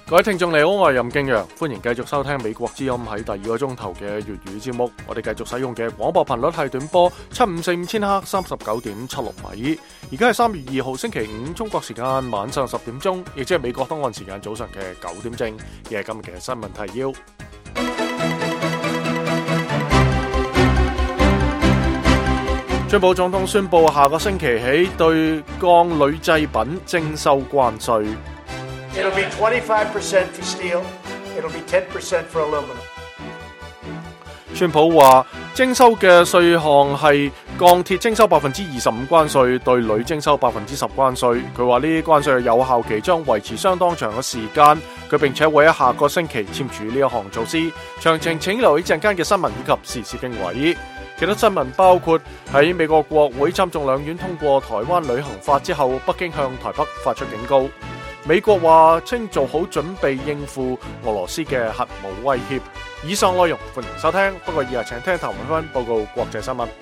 各位聽眾你好，我係任敬陽，歡迎繼續收聽美國之音喺第二個鐘頭嘅粵語節目。我哋繼續使用嘅廣播頻率係短波754000赫39.76米。而家係3月2號星期五，中國時間晚上10點鐘，亦即係美國當案時間早上嘅9點正。而係今日嘅新聞提要。川普總統宣布下個星期起對鋼鋁製品徵收關稅。 It'll be 25% for steel. It'll be 10% for aluminum. 川普話徵收嘅稅項係鋼鐵徵收25%關稅，對鋁徵收10%關稅。佢話呢啲關稅嘅有效期將維持相當長嘅時間。佢並且會喺下個星期簽署呢一項措施。詳情請留意陣間嘅新聞以及時事經緯。其他新聞包括喺美國國會參眾兩院通過台灣旅行法之後，北京向台北發出警告。美國話稱做好準備應付俄羅斯嘅核武威脅。以上內容歡迎收聽，不過以下請聽譚偉芬報告國際新聞。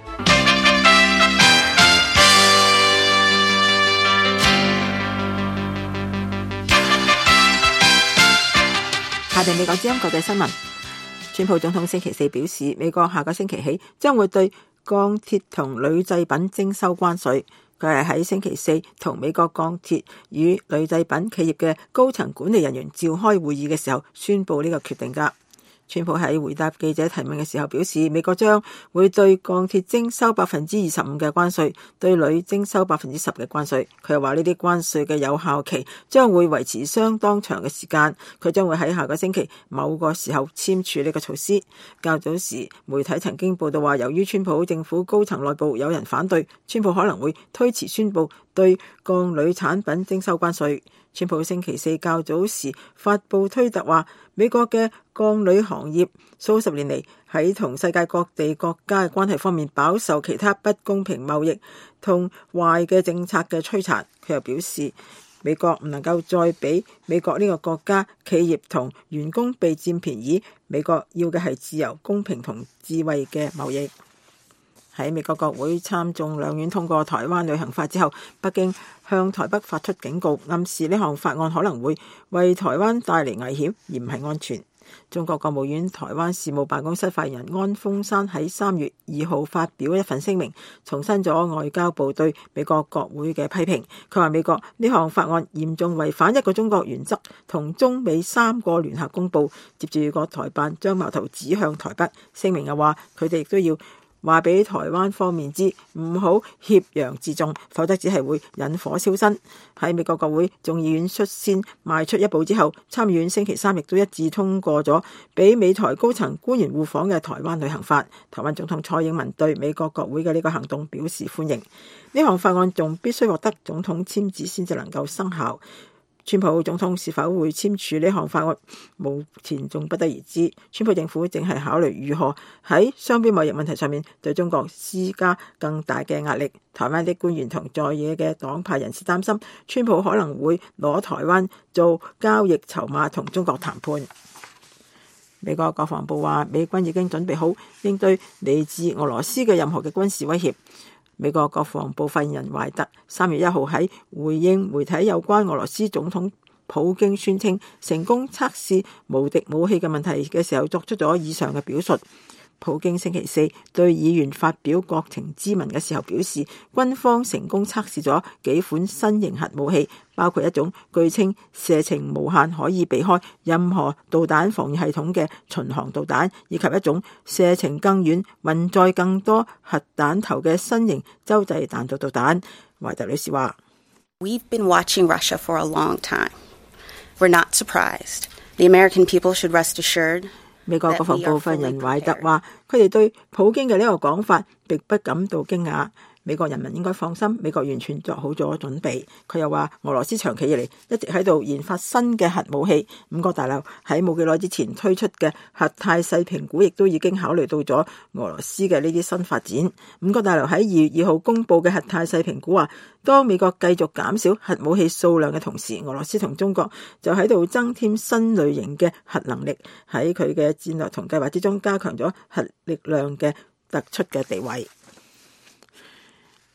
下定美國之音國際新聞。川普總統星期四表示，美國下個星期起將會對鋼鐵同鋁製品徵收關稅。佢係喺星期四同美國鋼鐵與鋁製品企業嘅高層管理人員召開會議嘅時候宣布呢個決定㗎。川普喺回答記者提問嘅時候表示，美國將會對鋼鐵徵收25%嘅關稅，對鋁徵收10%嘅關稅。佢又話呢啲關稅嘅有效期將會維持相當長嘅時間。佢將會喺下個星期某個時候簽署呢個措施。較早時媒體曾經報道話，由於川普政府高層內部有人反對，川普可能會推遲宣布對鋼鋁產品徵收關稅。川普星期四較早時發布推特話，美國嘅鋼鋁行業數十年嚟喺同世界各地國家嘅關係方面飽受其他不公平貿易同壞嘅政策嘅摧殘。佢又表示，美國唔能夠再俾美國呢個國家企業同員工被佔便宜。美國要嘅係自由、公平同智慧嘅貿易。喺美國國會參眾兩院通過台灣旅行法之後，北京向台北發出警告，暗示呢項法案可能會為台灣帶嚟危險，而唔係安全。中國國務院台灣事務辦公室發言人安峰山喺3月2號發表一份聲明，重申咗外交部對美國國會嘅批評。佢話美國呢項法案嚴重違反一個中國原則同中美3個聯合公報。接住國台辦將矛頭指向台北，聲明又話佢哋亦都要話俾台灣方面知，唔好挾洋自重，否則只係會引火燒身。喺美國國會眾議院率先邁出一步之後，參議院星期三亦都一致通過咗俾美台高層官員互訪嘅台灣旅行法。台灣總統蔡英文對美國國會嘅呢個行動表示歡迎。呢項法案仲必須獲得總統簽字先至能夠生效。川普總統是否會簽署呢項法案，目前仲不得而知。川普政府正係考慮如何喺雙邊貿易問題上面對中國施加更大嘅壓力。台灣的官員同在野嘅黨派人士擔心，川普可能會攞台灣做交易籌碼同中國談判。美國國防部話，美軍已經準備好應對嚟自俄羅斯嘅任何嘅軍事威脅。美國國防部發言人懷特3月1號喺回應媒體有關俄羅斯總統普京宣稱成功測試無敵武器嘅問題嘅時候作出咗以上嘅表述。普京星期四對議員發表國情咨文嘅時候表示，軍方成功測試咗幾款新型核武器，包括一種據稱射程無限可以避開任何導彈防禦系統嘅巡航導彈，以及一種射程更遠、運載更多核彈頭嘅新型洲際彈道導彈。懷特女士話 ：We've been watching Russia for a long time. We're not surprised. The American people should rest assured. 美國國防部發言人懷特話，佢哋對普京嘅呢個講法並不感到驚訝。美國人民應該放心，美國完全做好咗準備。佢又話，俄羅斯長期以嚟一直喺度研發新嘅核武器。五角大樓喺冇幾耐之前推出嘅核態勢評估，亦都已經考慮到咗俄羅斯嘅呢啲新發展。五角大樓喺2月2號公佈嘅核態勢評估話，當美國繼續減少核武器數量嘅同時，俄羅斯同中國就喺度增添新類型嘅核能力，喺佢嘅戰略同計劃之中加強咗核力量嘅突出嘅地位。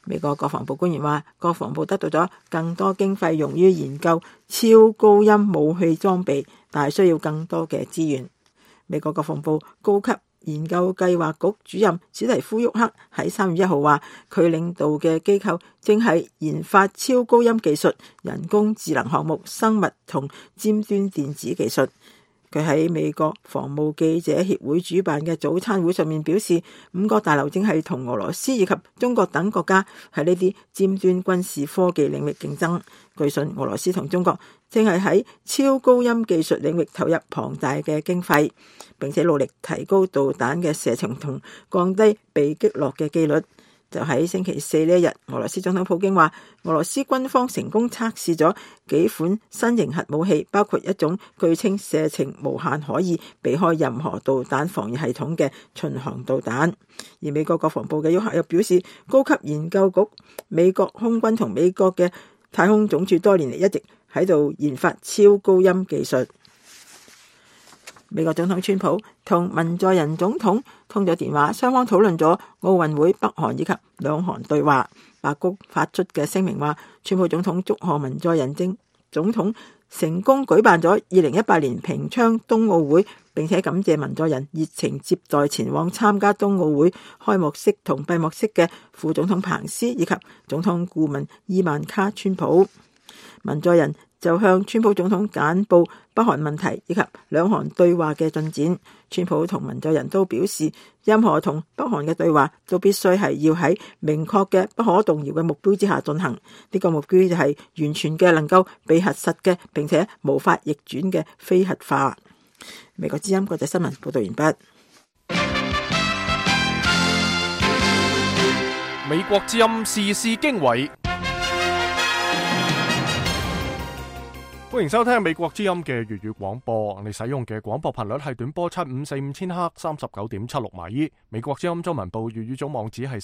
美國國防部官員話，國防部得到咗更多經費用於研究超高音武器裝備，但係需要更多嘅資源。美國國防部高級研究計劃局主任史提夫沃克喺3月1號話，佢領導嘅機構正係研發超高音技術、人工智能項目、生物同尖端電子技術。佢喺美國防務記者協會主辦嘅早餐會上面表示，5個大樓正係同俄羅斯以及中國等國家喺呢啲尖端軍事科技領域競爭。據信俄羅斯同中國正係喺超高音技術領域投入龐大嘅經費，並且努力提高導彈嘅射程同降低被擊落嘅機率。就喺星期四呢一日，俄羅斯總統普京話，俄羅斯軍方成功測試咗幾款新型核武器，包括一種據稱射程無限可以避開任何導彈防禦系統嘅巡航導彈。而美國國防部嘅沃克又表示，高級研究局、美國空軍同美國嘅太空總署多年嚟一直喺度研發超高音技術。美國總統川普同文在寅總統通咗電話，雙方討論咗奧運會、北韓以及兩韓對話。白宮發出嘅聲明話，川普總統祝賀文在寅總統成功舉辦咗2018年平昌冬奧會，並且感謝文在寅熱情接待前往參加冬奧會開幕式同閉幕式嘅副總統彭斯以及總統顧問伊萬卡川普。文在寅就向川普總統簡報北韓問題以及兩韓對話嘅進展。川普同文在寅都表示，任何同北韓嘅對話都必須係要喺明確嘅不可動搖嘅目標之下進行。呢個目標就係完全嘅能夠被核實嘅，並且無法逆轉嘅非核化。美國之音國際新聞報道完畢。 美國之音時事經緯。歡迎收聽美國之音嘅粵語廣播，你使用嘅廣播頻率係短波7545千赫39.76米。美國之音中文部粵語總網址係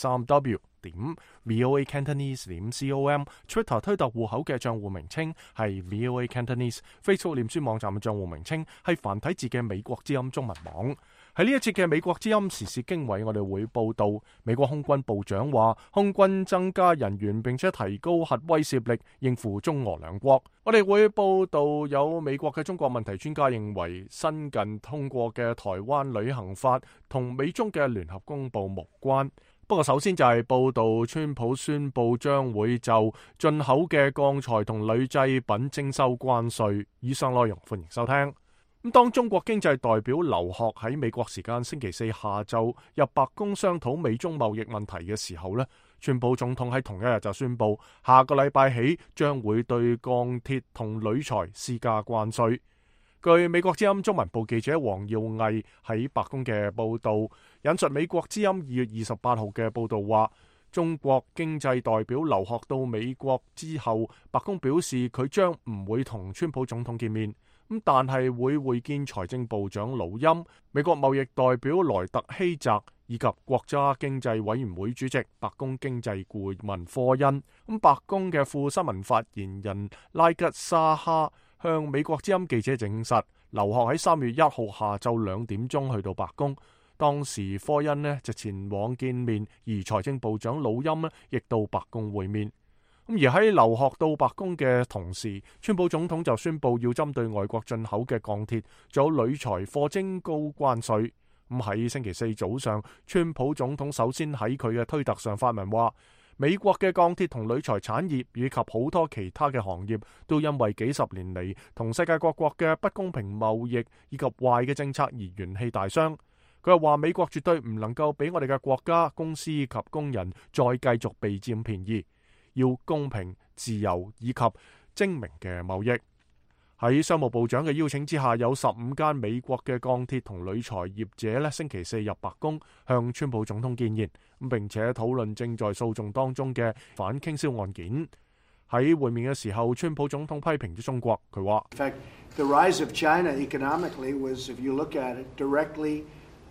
3w.voacantonese.com， Twitter 推特戶口嘅賬戶名稱係 VOA Cantonese， Facebook 臉書網站嘅賬戶名稱係繁體字嘅美國之音中文網。喺呢一節嘅美國之音時事經緯，我哋會報道美國空軍部長話，空軍增加人員並且提高核威懾力，應付中俄兩國。我哋會報道有美國嘅中國問題專家認為，新近通過嘅台灣旅行法同美中嘅聯合公報無關。不過首先就係報道川普宣布將會就進口嘅鋼材同鋁製品徵收關稅。以上內容歡迎收聽。當中國經濟代表劉鶴喺美國時間星期四下晝入白宮商討美中貿易問題嘅時候呢，川普總統喺同一日就宣布，下個禮拜起將會對鋼鐵同鋁材施加關稅。據美國之音中文部記者黃耀毅喺白宮嘅報道，引述美國之音2月28號嘅報道話，中國經濟代表劉鶴到美國之後，白宮表示佢將唔會同川普總統見面。但係會會見財政部長魯欽、美國貿易代表萊特希澤以及國家經濟委員會主席、白宮經濟顧問科恩。白宮嘅副新聞發言人拉吉沙哈向美國之音記者證實，劉鶴喺3月1號下晝2點鐘去到白宮，當時科恩呢就前往見面，而財政部長魯欽呢亦到白宮會面。而喺劉鶴到白宮嘅同時，川普總統就宣布要針對外國進口嘅鋼鐵仲有鋁材課徵高關稅。喺星期四早上，川普總統首先喺佢嘅推特上發文話，美國嘅鋼鐵同鋁材產業以及好多其他嘅行業都因為幾十年嚟同世界各國嘅不公平貿易以及壞嘅政策而元氣大傷。佢又話美國絕對唔能夠俾我哋嘅國家、公司及工人再繼續被佔便宜。要公平、自由以及精明嘅貿易。喺商務部長嘅邀請之下，有15間美國嘅鋼鐵同鋁材業者星期四入白宮向川普總統見面，並且討論正在訴訟當中嘅反傾銷案件。喺會面嘅時候，川普總統批評咗中國，佢話 ：The rise of China economically was, if you look at it, directly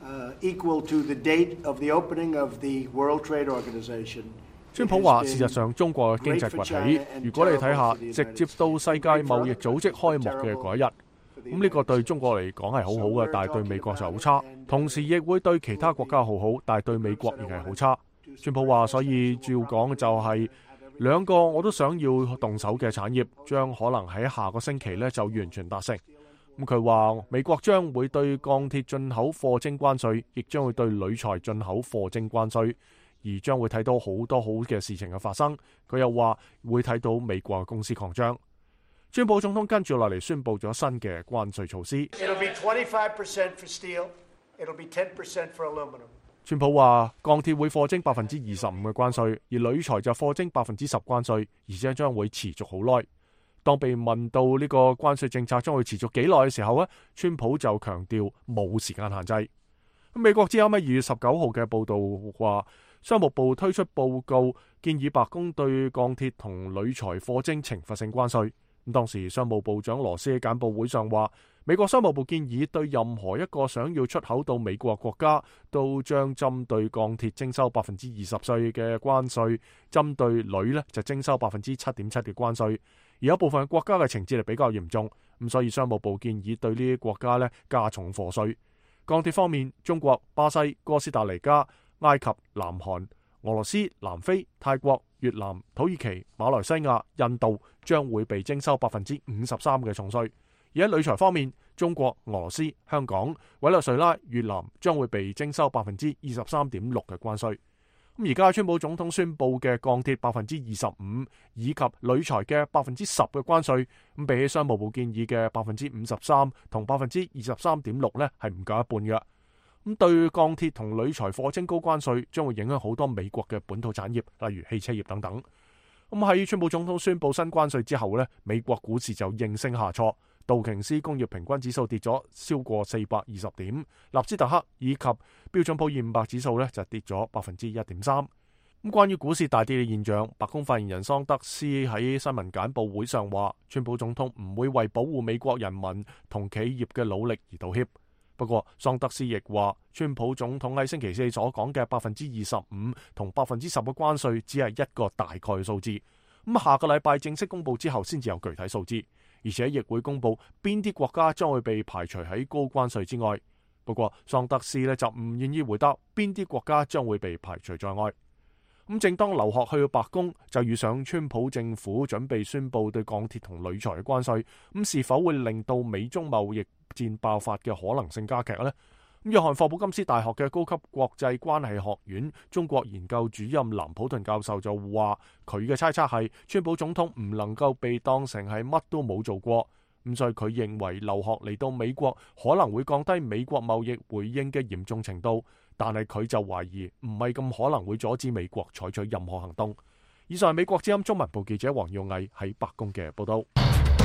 equal to the date of the opening of the World Trade Organization。 川普話：事實上，中國嘅經濟崛起，如果你睇下，直接到世界貿易組織開幕嘅嗰一日，呢個對中國嚟講係好好嘅，但係對美國就好差。同時亦會對其他國家好好，但係對美國亦係好差。 川普話，所以照講就係兩個我都想要動手嘅產業，將可能喺下個星期呢就完全達成。咁佢話美國將會對鋼鐵進口課徵關稅，亦將會對鋁材進口課徵關稅，而將會睇到好多好嘅事情嘅發生。佢又話會睇到美國嘅公司擴張。川普總統跟住落嚟宣布咗新嘅關稅措施。 It'll be 25% for steel. It'll be 10% for aluminum. 川普話鋼鐵會課徵25%嘅關稅，而鋁材就課徵10%關稅，而且將會持續好耐。當被問到呢個關稅政策將會持續幾耐嘅時候呢，川普就強調冇時間限制。美國之音喺2月19號嘅報導話，商務部推出報告建議白宮對鋼鐵同鋁材課徵懲罰性關稅。當時商務部長羅斯喺簡報會上話，美國商務部建議對任何一個想要出口到美國國家，都將針對鋼鐵徵收20%稅嘅關稅，針對鋁呢就徵收7.7%嘅關稅。而有部分國家嘅情節係比較嚴重，咁所以商務部建議對呢啲國家呢加重課稅。鋼鐵方面，中國、巴西、哥斯達黎加、埃及、南韓、俄羅斯、南非、泰國、越南、土耳其、馬來西亞、印度將會被徵收53%嘅重稅。而喺鋁材方面，中國、俄羅斯、香港、委內瑞拉、越南將會被徵收23.6%嘅關稅。咁而家川普總統宣布嘅鋼鐵25%以及鋁材嘅10%嘅關稅，咁比起商務部建議嘅53%同23.6%呢係唔夠一半嘅。咁對鋼鐵同鋁材課徵高關稅，將會影響好多美國嘅本土產業，例如汽車業等等。咁喺川普總統宣布新關稅之後呢，美國股市就應聲下挫。道瓊斯工業平均指數跌咗超過420點，納斯達克以及標準普爾500指數呢就跌咗1.3%。咁關於股市大跌嘅現象，白宮發言人桑德斯喺新聞簡報會上話，川普總統唔會為保護美國人民同企業嘅努力而道歉。不過，桑德斯亦話，川普總統喺星期四所講嘅25%同10%嘅關稅只係一個大概嘅數字。咁下個禮拜正式公布之後，先至有具體數字。而且亦會公布邊啲國家將會被排除喺高關稅之外。不過桑德斯呢就唔願意回答邊啲國家將會被排除在外。咁正當劉鶴去到白宮，就遇上川普政府準備宣布對鋼鐵同鋁材嘅關稅，咁是否會令到美中貿易戰爆發嘅可能性加劇呢？約翰霍普金斯大學嘅高級國際關係學院中國研究主任藍普頓教授就話，佢嘅猜測係川普總統唔能夠被當成係乜都冇做過，咁所以佢認為劉鶴嚟到美國可能會降低美國貿易回應嘅嚴重程度，但係佢就懷疑唔係咁可能會阻止美國採取任何行動。以上係美國之音中文部記者黃耀毅喺白宮嘅報道。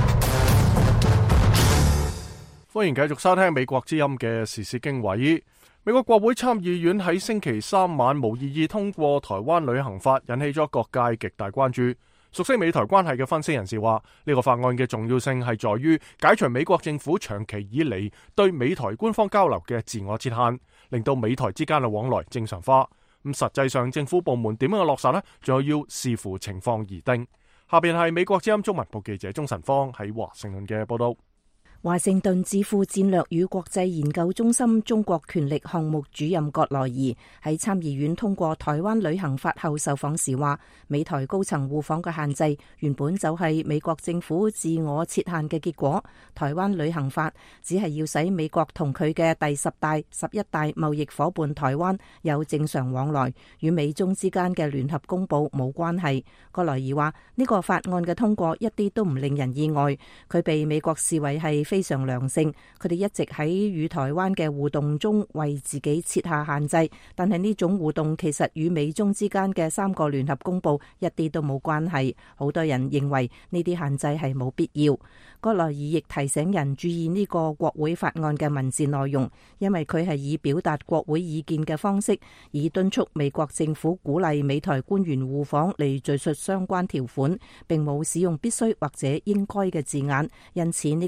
歡迎繼續收聽美國之音嘅時事經緯。美國國會參議院喺星期三晚無異議通過台灣旅行法，引起咗各界極大關注。熟悉美台關係嘅分析人士話，呢個法案嘅重要性係在於解除美國政府長期以嚟對美台官方交流嘅自我設限，令到美台之間嘅往來正常化。咁實際上政府部門點樣嘅落實呢？仲要視乎情況而定。下邊係美國之音中文部記者鍾晨芳喺華盛頓嘅報道。 華盛頓智庫戰略與國際研究中心中國權力項目主任葛萊儀喺參議院通過台灣旅行法後受訪時話，美台高層互訪嘅限制原本就係美國政府自我設限嘅結果。台灣旅行法只係要使美國同佢嘅第10大、11大貿易夥伴台灣有正常往來，與美中之間嘅聯合公佈冇關係。葛萊儀話，呢個法案嘅通過一啲都唔令人意外，佢被美國視為係非常良性，佢哋一直喺與台灣嘅互動中為自己設下限制，但係呢種互動其實與美中之間嘅3個聯合公報一啲都冇關係。好多人認為呢啲限制係冇必要。葛萊儀亦提醒人注意呢個國會法案嘅文字內容，因為佢係以表達國會意見嘅方式，以敦促美國政府鼓勵美台官員互訪嚟敘述相關條款，並冇使用必須或者應該嘅字眼，因此呢個法案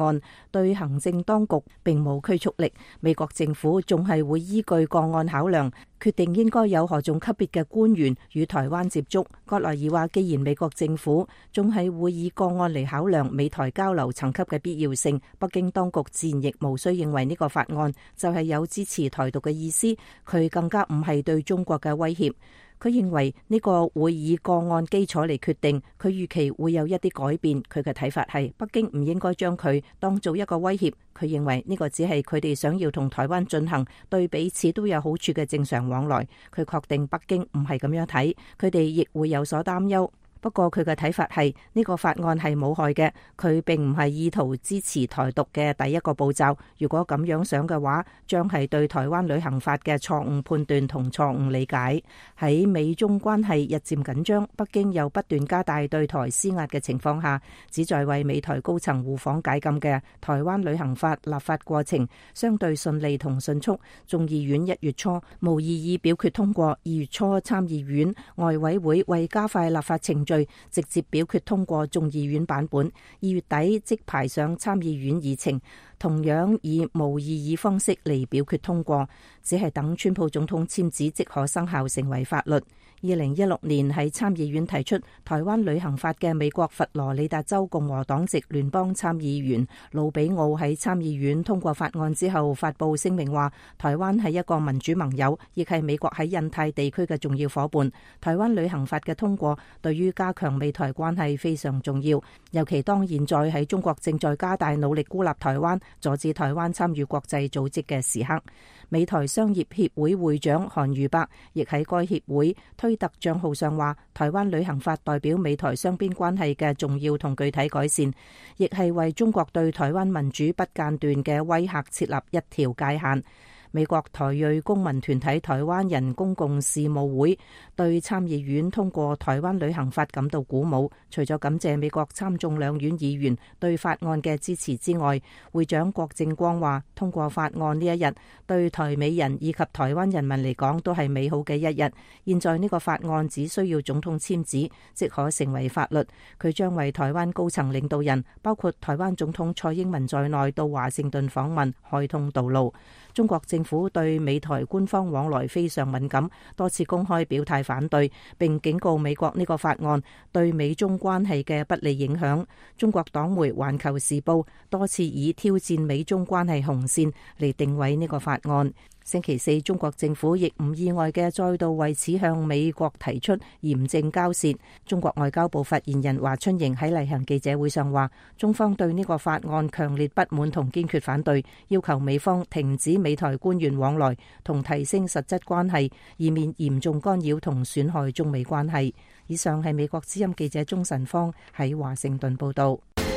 案對行政當局並冇拘束力，美國政府仲係會依據個案考量，決定應該有何種級別嘅官員與台灣接觸。葛萊爾話，既然美國政府仲係會以個案嚟考量美台交流層級嘅必要性，北京當局自然亦無需認為呢個法案就係有支持台獨嘅意思，佢更加唔係對中國嘅威脅。佢認為呢個會以個案基礎嚟決定，佢預期會有一啲改變。佢嘅睇法係北京唔應該將佢當做一個威脅，佢認為呢個只係佢哋想要同台灣進行對彼此都有好處嘅正常往來。佢確定北京唔係咁樣睇，佢哋亦會有所擔憂。不過佢嘅睇法係呢個法案係冇害嘅，佢並唔係意圖支持台獨嘅第一個步驟。如果咁樣想嘅話，將係對台灣旅行法嘅錯誤判斷同錯誤理解。喺美中關係日漸緊張，北京又不斷加大對台施壓嘅情況下，旨在為美台高層互訪解禁嘅台灣旅行法立法過程相對順利同迅速。眾議院1月初無異議表決通過，2月初參議院外委會為加快立法程序，直接表決通過眾議院版本，2月底即排上參議院議程，同樣以無異議方式嚟表決通過，只係等川普總統簽字即可生效成為法律。2016年喺參議院提出台灣旅行法嘅美國佛羅里達州共和黨籍聯邦參議員魯比奧喺參議院通過法案之後發佈聲明話，台灣係一個民主盟友，亦係美國喺印太地區嘅重要夥伴。台灣旅行法嘅通過對於加強美台關係非常重要，尤其當現在喺中國正在加大努力孤立台灣，阻止台灣參與國際組織嘅時刻。美台商業協會會長韓瑜伯亦喺該協會推特賬號上話，台灣旅行法代表美台雙邊關係嘅重要同具體改善，亦係為中國對台灣民主不間斷嘅威嚇設立一條界限。美國台裔公民團體台灣人公共事務會對參議院通過台灣旅行法感到鼓舞，除咗感謝美國參眾兩院議員對法案嘅支持之外，會長郭正光話，通過法案呢一日對台美人以及台灣人民嚟講都係美好嘅一日。現在呢個法案只需要總統簽字即可成為法律，佢將為台灣高層領導人包括台灣總統蔡英文在內到華盛頓訪問開通道路。中國政府對美台官方往來非常敏感，多次公開表態反對，並警告美國呢個法案對美中關係嘅不利影響。中國黨媒《環球時報》多次以挑戰美中關係紅線嚟定位呢個法案。星期四，中國政府亦唔意外嘅再度為此向美國提出嚴正交涉。中國外交部發言人華春瑩喺例行記者會上話，中方對呢個法案強烈不滿同堅決反對，要求美方停止美台官員往來同提升實質關係，以免嚴重干擾同損害中美關係。以上係美國之音記者鍾晨芳喺華盛頓報道。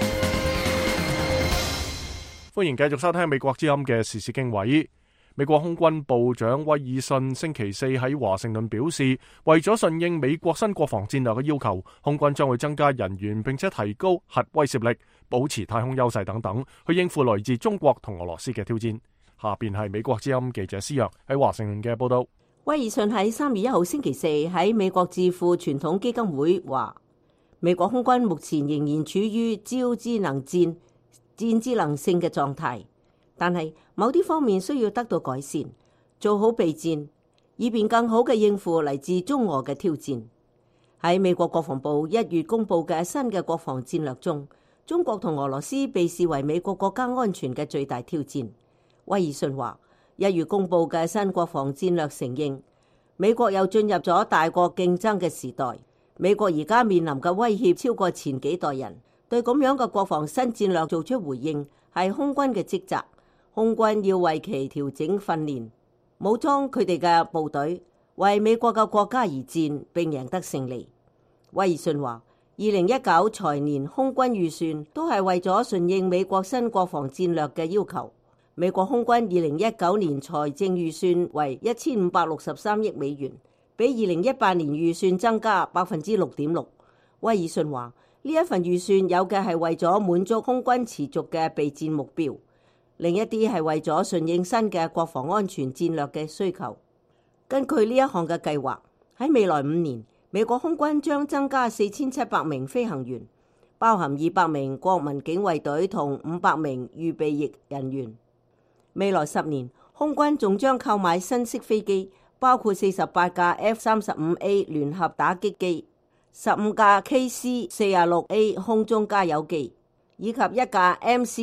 歡迎繼續收聽美國之音嘅時事經緯。美國空軍部長威爾遜星期四喺華盛頓表示，為咗順應美國新國防戰略嘅要求，空軍將會增加人員，並且提高核威懾力，保持太空優勢等等，去應付來自中國同俄羅斯嘅挑戰。下邊係美國之音記者施若喺華盛頓嘅報道。 威爾遜喺3月1號星期四喺美國智庫傳統基金會話，美國空軍目前仍然處於超智能戰智能性嘅狀態，但係某啲方面需要得到改善，做好備戰，以便更好嘅應付嚟自中俄嘅挑戰。喺美國國防部1月公布嘅新嘅國防戰略中，中國同俄羅斯被視為美國國家安全嘅最大挑戰。威爾遜話，1月公布嘅新國防戰略承認，美國又進入咗大國競爭嘅時代。美國而家面臨嘅威脅超過前幾代人，對咁樣嘅國防新戰略做出回應係空軍嘅職責。空軍要為其調整訓練，武裝佢哋嘅部隊，為美國嘅國家而戰，並贏得勝利。威爾遜話，2019財年空軍預算都係為咗順應美國新國防戰略嘅要求。美國空軍2019年財政預算為1563億美元，比2018年預算增加 6.6%。威爾遜話，呢一份預算有嘅係為咗滿足空軍持續嘅備戰目標，另一啲係為咗順應新嘅國防安全戰略嘅需求。根據呢一項嘅計劃，喺未來5年，美國空軍將增加4700名飛行員， 包含200名國民警衛隊同500名預備役人員。未來10年，空軍仲將購買新式飛機，包括48架 F-35A 聯合打擊機、15架 KC-46A 空中加油機，以及1架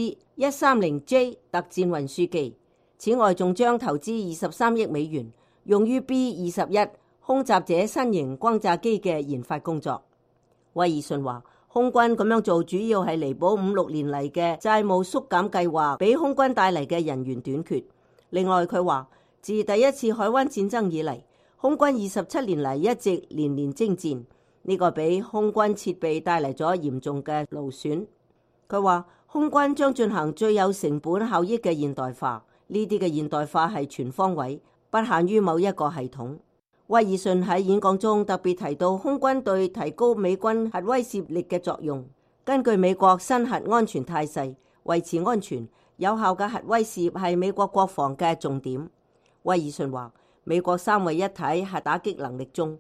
MC-130J 特戰運輸機。此外，仲將投資23億美元用於 B-21 空襲者新型轟炸機嘅研發工作。威爾遜話，空軍咁樣做主要係彌補5-6年嚟嘅債務縮減計劃俾空軍帶嚟嘅人員短缺。另外，佢話自第一次海灣戰爭以嚟，空軍27年嚟一直年年征戰，呢個俾空軍設備帶嚟咗嚴重嘅勞損。佢話空軍將進行最有成本效益嘅現代化，呢啲嘅現代化係全方位，不限於某一個系統。威爾遜喺演講中特別提到空軍對提高美軍核威懾力嘅作用。根據美國新核安全態勢，維持安全有效嘅核威懾係美國國防嘅重點。威爾遜話，美國三位一體核打擊能力中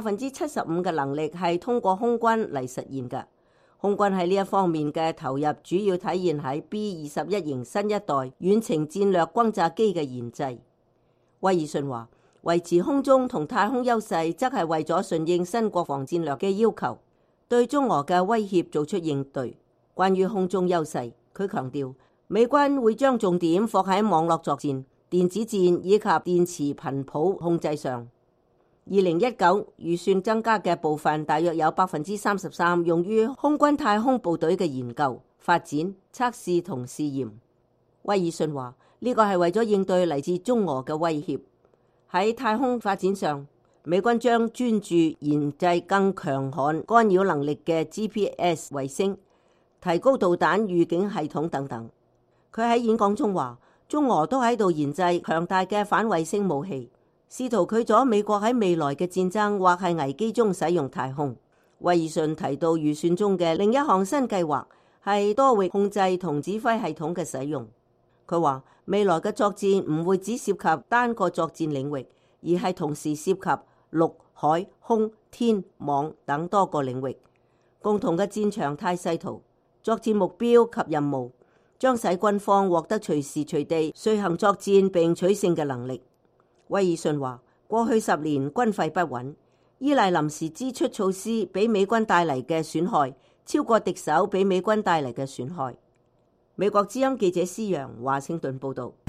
，75%嘅能力係通過空軍嚟實現嘅。空軍喺呢一方面嘅投入主要體現喺 B-21型新一代遠程戰略轟炸機嘅研製。威爾遜話，維持空中同太空優勢，則係為咗順應新國防戰略嘅要求，對中俄嘅威脅做出應對。關於空中優勢，佢強調美軍會將重點放喺網絡作戰、電子戰以及電磁頻譜控制上。2019預算增加嘅部分大約有 33% 用於空軍太空部隊嘅研究、發展、測試同試驗。威爾遜話，呢個係為咗應對嚟自中俄嘅威脅。喺太空發展上，美軍將專注研製更強悍干擾能力嘅 GPS 衛星，提高導彈預警系統等等。佢喺演講中話，中俄都喺度研製強大嘅反衛星武器，試圖拒咗美國喺未來嘅戰爭或係危機中使用太空。威爾遜提到預算中嘅另一項新計劃係多域控制同指揮系統嘅使用。佢話未來嘅作戰唔會只涉及單個作戰領域，而係同時涉及陸、海、空、天、網等多個領域。共同嘅戰場態勢圖、作戰目標及任務，將使軍方獲得隨時隨地遂行作戰並取勝嘅能力。威爾遜話，過去10年軍費不穩，依賴臨時支出措施俾美軍帶嚟嘅損害，超過敵手俾美軍帶嚟嘅損害。美國之音記者施洋華盛頓報道。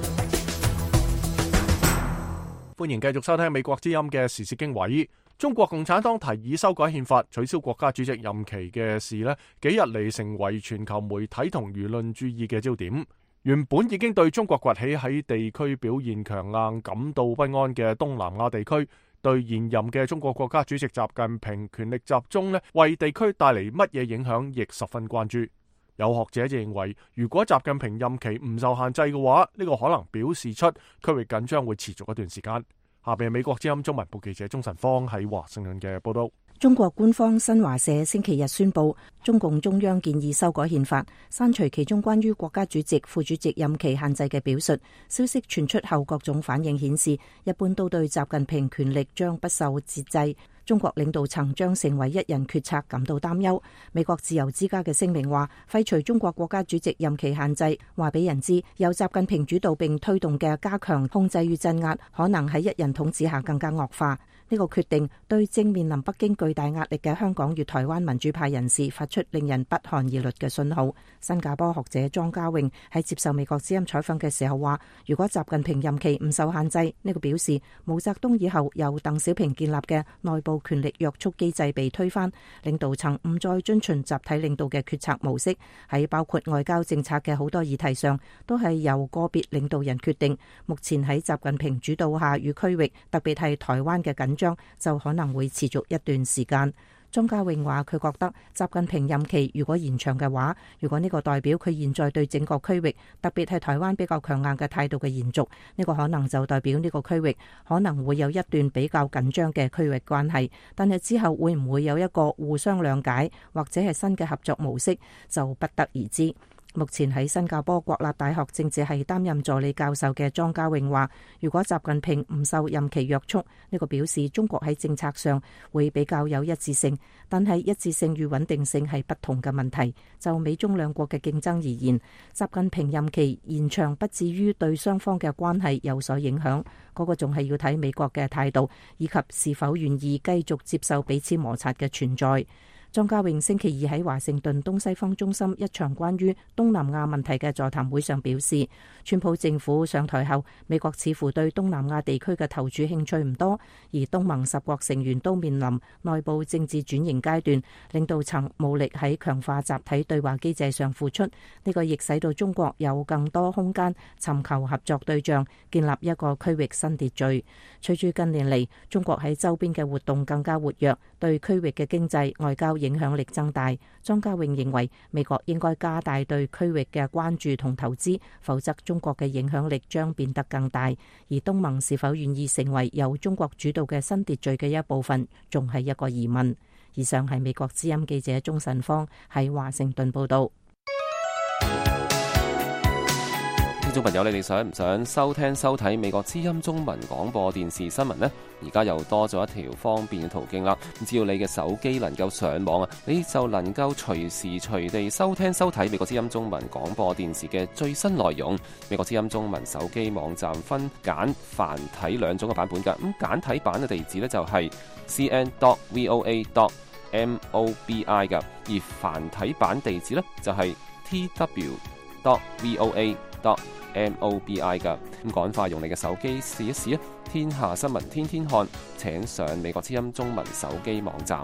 歡迎繼續收聽美國之音嘅時事經緯。中國共產黨提議修改憲法，取消國家主席任期嘅事呢，幾日嚟成為全球媒體同輿論注意嘅焦點。原本已經對中國崛起喺地區表現強硬感到不安嘅東南亞地區，對現任嘅中國國家主席習近平權力集中呢，為地區帶嚟乜嘢影響，亦十分關注。有學者就認為，如果習近平任期唔受限制嘅話，呢個可能表示出區域緊張會持續一段時間。下邊係美國之音中文部記者鍾晨芳喺華盛頓嘅報道。 中國官方新華社星期日宣布，中共中央建議修改憲法，刪除其中關於國家主席、副主席任期限制嘅表述。消息傳出後，各種反應顯示，一般都對習近平權力將不受節制，中國領導層將成為一人決策感到擔憂。美國自由之家嘅聲明話，廢除中國國家主席任期限制，話俾人知由習近平主導並推動嘅加強控制與鎮壓，可能喺一人統治下更加惡化。呢個決定對正面臨北京巨大壓力嘅香港與台灣民主派人士發出令人不寒而栗嘅信號。新加坡學者莊家穎喺接受美國之音採訪嘅時候話，如果習近平任期唔受限制，呢個表示毛澤東以後由鄧小平建立嘅內部權力約束機制被推翻，領導層唔再遵循集體領導嘅決策模式，喺包括外交政策嘅好多議題上都係由個別領導人決定。目前喺習近平主導下與區域，特別係台灣嘅緊張就可能會持續一段時間。莊家穎話，佢覺得習近平任期如果延長嘅話，如果呢個代表佢現在對整個區域，特別係台灣比較強硬嘅態度嘅延續，呢個可能就代表呢個區域可能會有一段比較緊張嘅區域關係，但係之後會唔會有一個互相諒解或者係新嘅合作模式，就不得而知。 目前喺新加坡國立大學政治系擔任助理教授嘅莊家穎話，如果習近平唔受任期約束，呢個表示中國喺政策上會比較有一致性，但係一致性與穩定性係不同嘅問題。就美中兩國嘅競爭而言，習近平任期延長不至於對雙方嘅關係有所影響，嗰個仲係要睇美國嘅態度以及是否願意繼續接受彼此摩擦嘅存在。莊家穎星期二喺華盛頓東西方中心一場關於東南亞問題嘅座談會上表示，川普政府上台後，美國似乎對東南亞地區嘅投注興趣唔多，而東盟10國成員都面臨內部政治轉型階段，領導層無力喺強化集體對話機制上付出，呢個亦使到中國有更多空間尋求合作對象，建立一個區域新秩序。隨住近年嚟中國喺周邊嘅活動更加活躍，對區域嘅經濟外交影響力增大。莊家穎認為美國應該加大對區域嘅關注同投資，否則中國嘅影響力將變得更大。而東盟是否願意成為由中國主導嘅新秩序嘅一部分，仲係一個疑問。以上係美國之音記者鍾晨芳喺華盛頓報道。 聽眾朋友，你哋想唔想收聽收睇美國之音中文廣播電視新聞呢？而家又多咗一條方便嘅途徑啦。只要你嘅手機能夠上網啊，你就能夠隨時隨地收聽收睇美國之音中文廣播電視嘅最新內容。美國之音中文手機網站分簡繁體兩種嘅版本㗎。咁簡體版嘅地址呢，就係 cn.voa.mobi 㗎，而繁體版地址呢，就係 tw.voa.mobi 噶。咁趕快用你嘅手機試一試啊！天下新聞天天看，請上美國之音中文手機網站。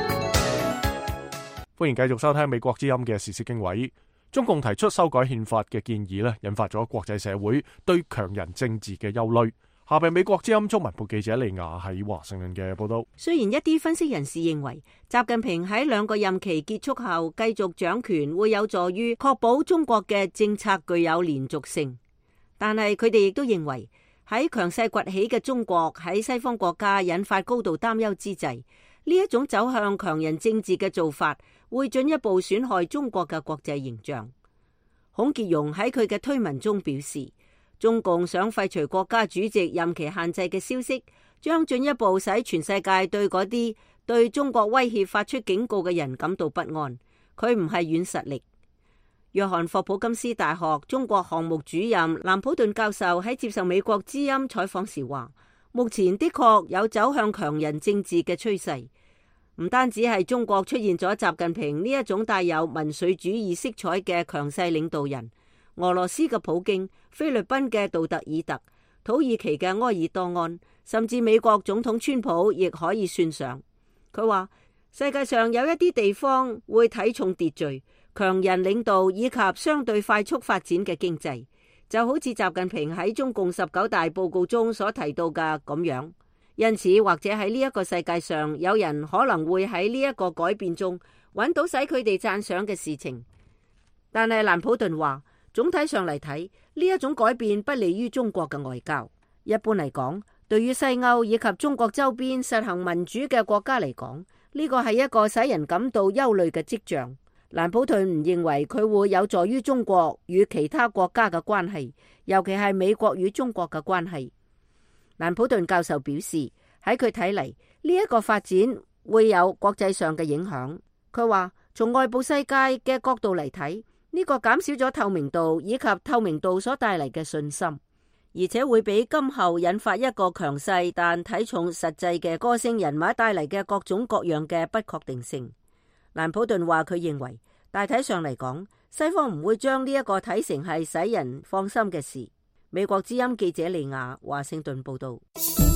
歡迎繼續收聽美國之音嘅時事經緯。中共提出修改憲法嘅建議呢，引發咗國際社會對強人政治嘅憂慮。下邊美國之音中文部記者利亞喺華盛頓嘅報道。 雖然一啲分析人士認為習近平喺2個任期結束後繼續掌權會有助於確保中國嘅政策具有連續性，但係佢哋亦都認為喺強勢崛起嘅中國喺西方國家引發高度擔憂之際，呢一種走向強人政治嘅做法會進一步損害中國嘅國際形象。孔傑容喺佢嘅推文中表示，中共想廢除國家主席任期限制嘅消息，將進一步使全世界對嗰啲對中國威脅發出警告嘅人感到不安。佢唔係軟實力。約翰霍普金斯大學中國項目主任蘭普頓教授喺接受美國之音採訪時話，目前的確有走向強人政治嘅趨勢，唔單止係中國出現咗習近平呢一種帶有民粹主義色彩嘅強勢領導人，俄羅斯嘅普京、菲律賓嘅杜特爾特、土耳其嘅埃爾多安，甚至美國總統川普亦可以算上。佢話世界上有一啲地方會睇重秩序、強人領導以及相對快速發展嘅經濟，就好似習近平喺中共19大報告中所提到嘅咁樣。因此，或者喺呢一個世界上，有人可能會喺呢一個改變中揾到使佢哋讚賞嘅事情。但係蘭普頓話，總體上嚟睇，呢一種改變不利於中國嘅外交。一般嚟講，對於西歐以及中國周邊實行民主嘅國家嚟講，呢個係一個使人感到憂慮嘅跡象。蘭普頓唔認為佢會有助於中國與其他國家嘅關係，尤其係美國與中國嘅關係。蘭普頓教授表示，喺佢睇嚟，呢一個發展會有國際上嘅影響。佢話，從外部世界嘅角度嚟睇，呢個減少咗透明度以及透明度所帶嚟嘅信心，而且會俾今後引發一個強勢但睇重實際嘅個性人物帶嚟嘅各種各樣嘅不確定性。蘭普頓話，佢認為大體上嚟講，西方唔會將呢一個睇成係使人放心嘅事。美國之音記者利亞華盛頓報道。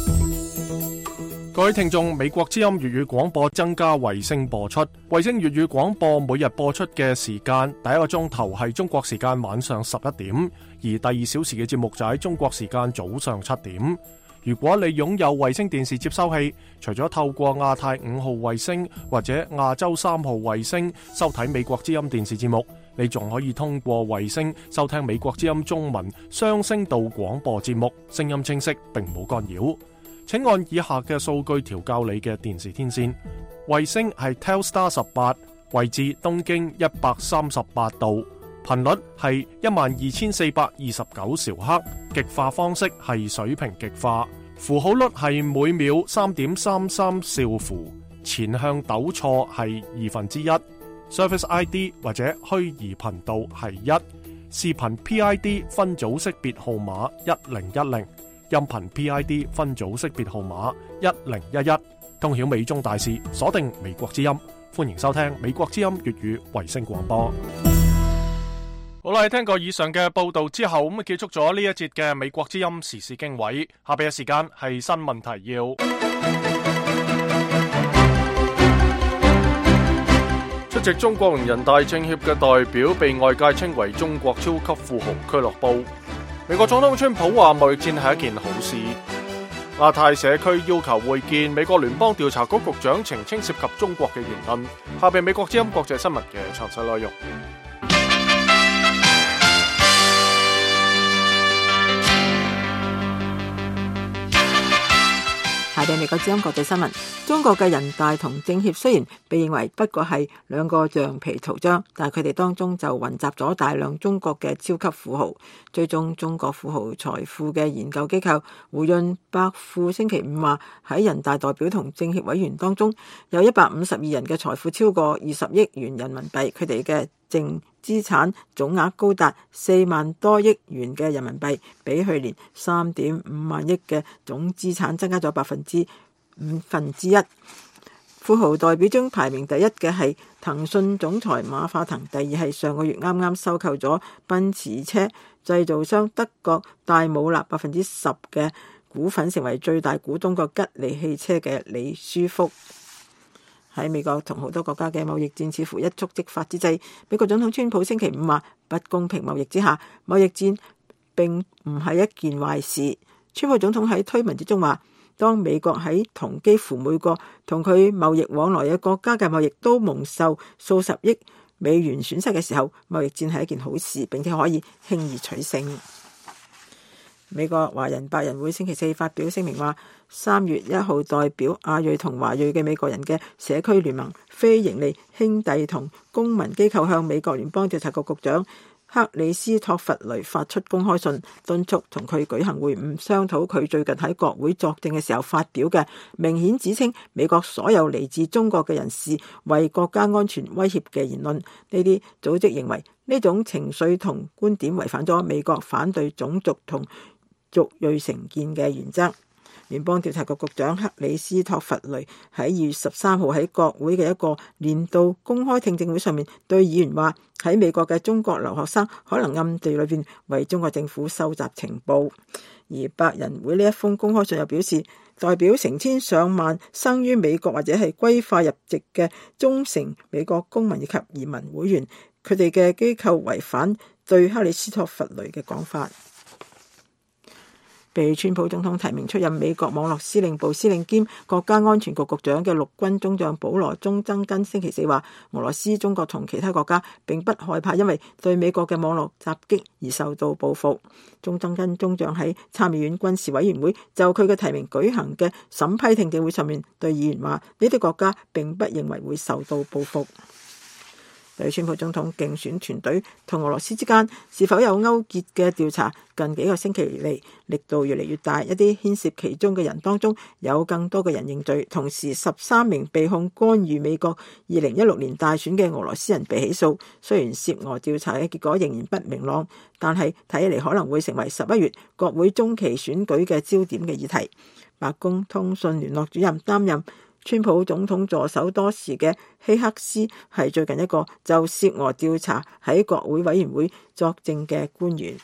各位聽眾，美國之音粵語廣播增加衛星播出。衛星粵語廣播每日播出嘅時間，第一個鐘頭係中國時間晚上11點，而第2小時嘅節目就喺中國時間早上7點。如果你擁有衛星電視接收器，除咗透過亞太5號衛星或者亞洲3號衛星收睇美國之音電視節目，你仲可以通過衛星收聽美國之音中文雙聲道廣播節目，聲音清晰並冇干擾。請按以下嘅數據調校你嘅電視天線。衛星係 Telstar 18，位置東經138度， 頻率係12429兆赫，極化方式係水平極化，符號率係每秒3.33兆符，前向糾錯係1/2。Service ID 或者虛擬頻道係1，視頻 PID 分組識別號碼1010，音頻 PID 分組識別號碼1011。通曉美中大事，鎖定美國之音，歡迎收聽美國之音粵語衛星廣播。好啦，聽過以上嘅報道之後，咁結束咗呢一節嘅美國之音時事經緯。下邊嘅時間係新聞提要。出席中國人大政協嘅代表被外界稱為中國超級富豪俱樂部。美國總統川普話貿易戰係一件好事。亞太社區要求會見美國聯邦調查局局長，澄清涉及中國嘅言論。下邊美國之音國際新聞嘅詳細內容。 下邊美國之音國際新聞。中國嘅人大同政協雖然被認為不過係兩個橡皮圖章，但係佢哋當中就混雜咗大量中國嘅超級富豪。追蹤中國富豪財富嘅研究機構胡潤百富星期五話，喺人大代表同政協委員當中，有152人嘅財富超過20億元人民幣，佢哋嘅淨資產總額高達4萬多億元嘅人民幣，比去年3.5萬億嘅總資產增加咗1/5。富豪代表中排名第一嘅係騰訊總裁馬化騰，第二係上個月啱啱收購咗奔馳車製造商德國戴姆勒10%嘅股份，成為最大股東個吉利汽車嘅李書福。喺美國同好多國家嘅貿易戰似乎一觸即發之際，美國總統川普星期五話，不公平貿易之下，貿易戰並唔係一件壞事。川普總統喺推文之中話，當美國喺同幾乎每個同佢貿易往來嘅國家嘅貿易都蒙受數十億美元損失嘅時候，貿易戰係一件好事，並且可以輕易取勝。美國華人白人會星期四發表聲明話，3月1號代表亞裔同華裔嘅美國人嘅社區聯盟非營利兄弟同公民機構向美國聯邦調查局局長克里斯托弗雷發出公開信，敦促同佢舉行會晤，商討佢最近喺國會作證嘅時候發表嘅明顯指稱美國所有嚟自中國嘅人士為國家安全威脅嘅言論。呢啲組織認為呢種情緒同觀點違反咗美國反對種族同族裔成見嘅原則。聯邦調查局局長克里斯托弗雷喺2月13號喺國會嘅一個年度公開聽證會上面對議員話，喺美國嘅中國留學生可能暗地裏邊為中國政府收集情報。而白人會呢一封公開信又表示，代表成千上萬生於美國或者係歸化入籍嘅忠誠美國公民以及移民會員，佢哋嘅機構違反對克里斯托弗雷嘅講法。被川普總統提名出任美國網絡司令部司令兼國家安全局局長嘅陸軍中將保羅鍾曾根星期四話，俄羅斯、中國同其他國家並不害怕因為對美國嘅網絡襲擊而受到報復。鍾曾根中將喺參議院軍事委員會就佢嘅提名舉行嘅審批聽證會上面對議員話，呢啲國家並不認為會受到報復。對川普總統競選團隊同俄羅斯之間是否有勾結嘅調查，近幾個星期嚟力度越嚟越大，一啲牽涉其中嘅人當中有更多嘅人認罪，同時13名被控干預美國2016年大選嘅俄羅斯人被起訴。雖然涉俄調查嘅結果仍然不明朗，但係睇起嚟可能會成為11月國會中期選舉嘅焦點嘅議題。白宮通訊聯絡主任擔任川普總統助手多時嘅希克斯係最近一個就涉俄調查喺國會委員會作證嘅官員。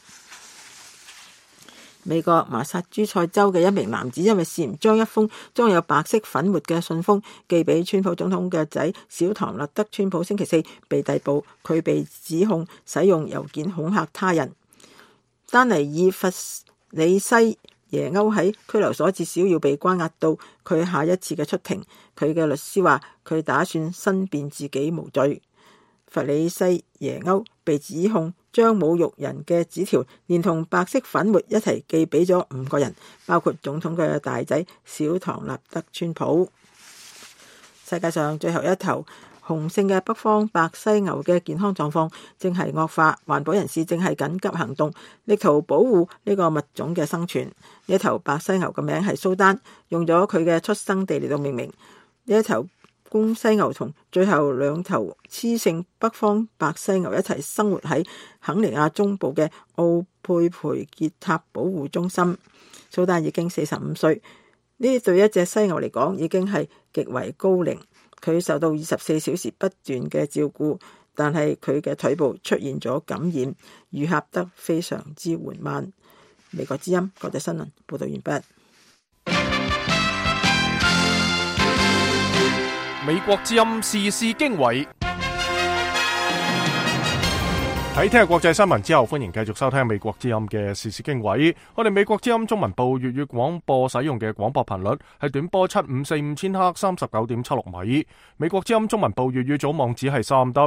美國麻薩諸塞州嘅一名男子因為涉嫌將一封裝有白色粉末嘅信封寄俾川普總統嘅仔小唐納德，川普星期四被逮捕，佢被指控使用郵件恐嚇他人。丹尼爾弗里西耶歐喺拘留所至少要被關押到佢下一次嘅出庭。佢嘅律師話佢打算申辯自己無罪。弗里西耶歐被指控將侮辱人嘅紙條連同白色粉末一齊寄俾咗5個人，包括總統嘅大仔小唐納德川普。世界上最後一頭雄性嘅北方白犀牛嘅健康狀況正係惡化，環保人士正係緊急行動，力圖保護呢個物種嘅生存。呢一頭白犀牛嘅名係蘇丹，用咗佢嘅出生地嚟到命名。呢一頭公犀牛同最後兩頭雌性北方白犀牛一齊生活喺肯尼亞中部嘅奧佩培傑塔保護中心。蘇丹已經45歲，呢對一隻犀牛嚟講已經係極為高齡。佢受到24小時不斷嘅照顧，但係佢嘅腿部出現咗感染，愈合得非常之緩慢。美國之音國際新聞報道完畢。 美國之音時事經緯。喺聽日國際新聞之後，歡迎繼續收聽美國之音嘅時事經緯。我哋美國之音中文部粵語廣播使用嘅廣播頻率係短波7545千赫39.76米。美國之音中文部粵語組網址係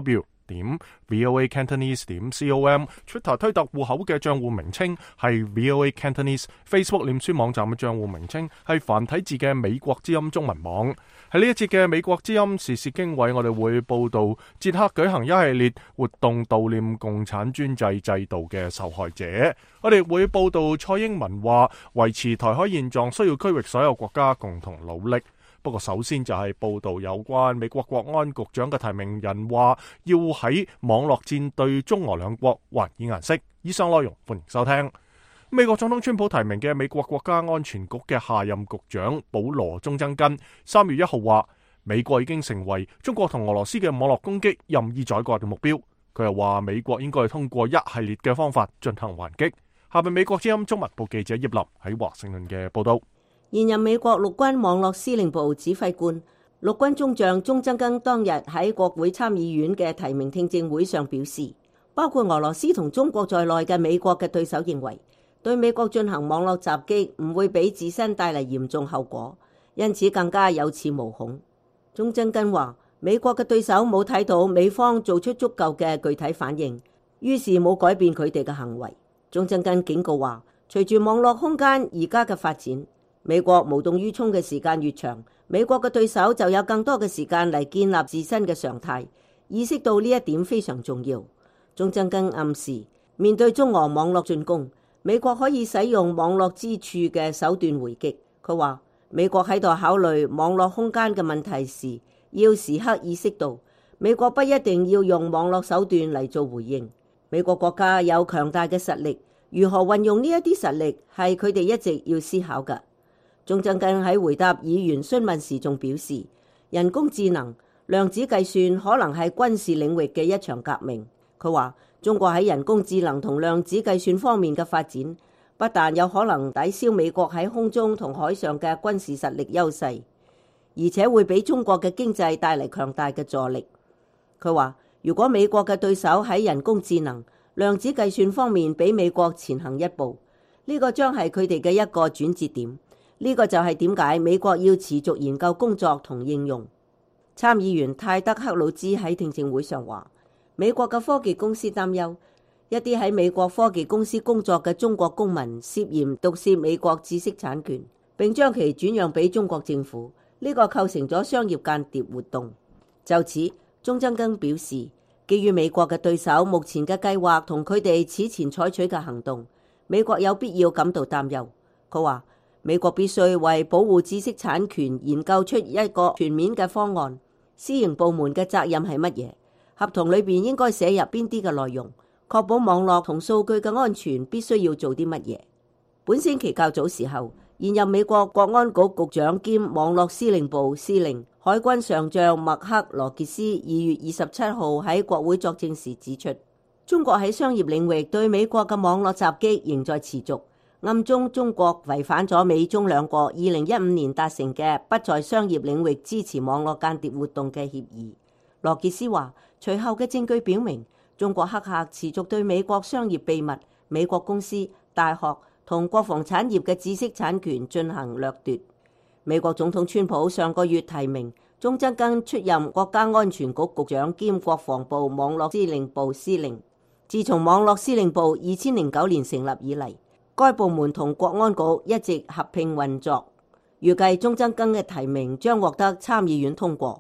3w.voacantonese.com。Twitter 推特戶口嘅賬戶名稱係 VOA Cantonese。Facebook 臉書網站嘅賬戶名稱係繁體字嘅美國之音中文網。喺呢一節嘅美國之音時事經緯，我哋會報道捷克舉行一系列活動悼念共產專制制度嘅受害者。我哋會報道蔡英文話維持台海現狀需要區域所有國家共同努力。不過首先就係報道有關美國國安局長嘅提名人話要喺網絡戰對中俄兩國還以顏色。以上內容歡迎收聽。美國總統川普提名嘅美國國家安全局嘅下任局長保羅鍾曾根3月1號話，美國已經成為中國同俄羅斯嘅網絡攻擊任意宰割嘅目標。佢又話美國應該通過一系列嘅方法進行還擊。下面美國之音中文部記者葉林喺華盛頓嘅報道。 現任美國陸軍網絡司令部指揮官陸軍中將鍾曾根當日喺國會參議院嘅提名聽證會上表示，包括俄羅斯同中國在內嘅美國嘅對手認為對美國進行網絡襲擊唔會俾自身帶嚟嚴重後果，因此更加有恃無恐。鍾曾根話美國嘅對手冇睇到美方做出足夠嘅具體反應，於是冇改變佢哋嘅行為。鍾曾根警告話，隨住網絡空間而家嘅發展，美國無動於衷嘅時間越長，美國嘅對手就有更多嘅時間嚟建立自身嘅常態。意識到呢一點非常重要。鍾曾根暗示，面對中俄網絡進攻，美國可以使用網絡之處嘅手段回擊。佢話美國喺度考慮網絡空間嘅問題時，要時刻意識到美國不一定要用網絡手段嚟做回應。美國國家有強大嘅實力，如何運用呢一啲實力係佢哋一直要思考嘅。鍾曾根喺回答議員詢問時仲表示，人工智能、量子計算可能係軍事領域嘅一場革命。佢話中國喺人工智能同量子計算方面嘅發展，不但有可能抵消美國喺空中同海上嘅軍事實力優勢，而且會俾中國嘅經濟帶嚟強大嘅助力。佢話如果美國嘅對手喺人工智能、量子計算方面比美國前行一步，呢個將係佢哋嘅一個轉折點。呢個就係點解美國要持續研究工作同應用。參議員泰德克魯茲喺聽證會上話，美國嘅科技公司擔憂一啲喺美國科技公司工作嘅中國公民涉嫌盜竊美國知識產權，並將其轉讓俾中國政府，呢個構成咗商業間諜活動。就此，鍾曾根表示，基於美國嘅對手目前嘅計劃同佢哋此前採取嘅行動，美國有必要感到擔憂。佢話美國必須為保護知識產權研究出一個全面嘅方案。私營部門嘅責任係乜嘢？合同裏邊應該寫入邊啲嘅內容？確保網絡同數據嘅安全必須要做啲乜嘢？本星期較早時候，現任美國國安局局長兼網絡司令部司令海軍上將麥克羅傑斯2月27號喺國會作證時指出，中國喺商業領域對美國嘅網絡襲擊仍在持續，暗中中國違反咗美中兩國2015年達成嘅不在商業領域支持網絡間諜活動嘅協議。羅傑斯話，隨後嘅證據表明，中國黑客持續對美國商業秘密、美國公司、大學同國防產業嘅知識產權進行掠奪。美國總統川普上個月提名鍾曾根出任國家安全局局長兼國防部網絡司令部司令。自從網絡司令部2009年成立以嚟，該部門同國安局一直合併運作。預計鍾曾根嘅提名將獲得參議院通過。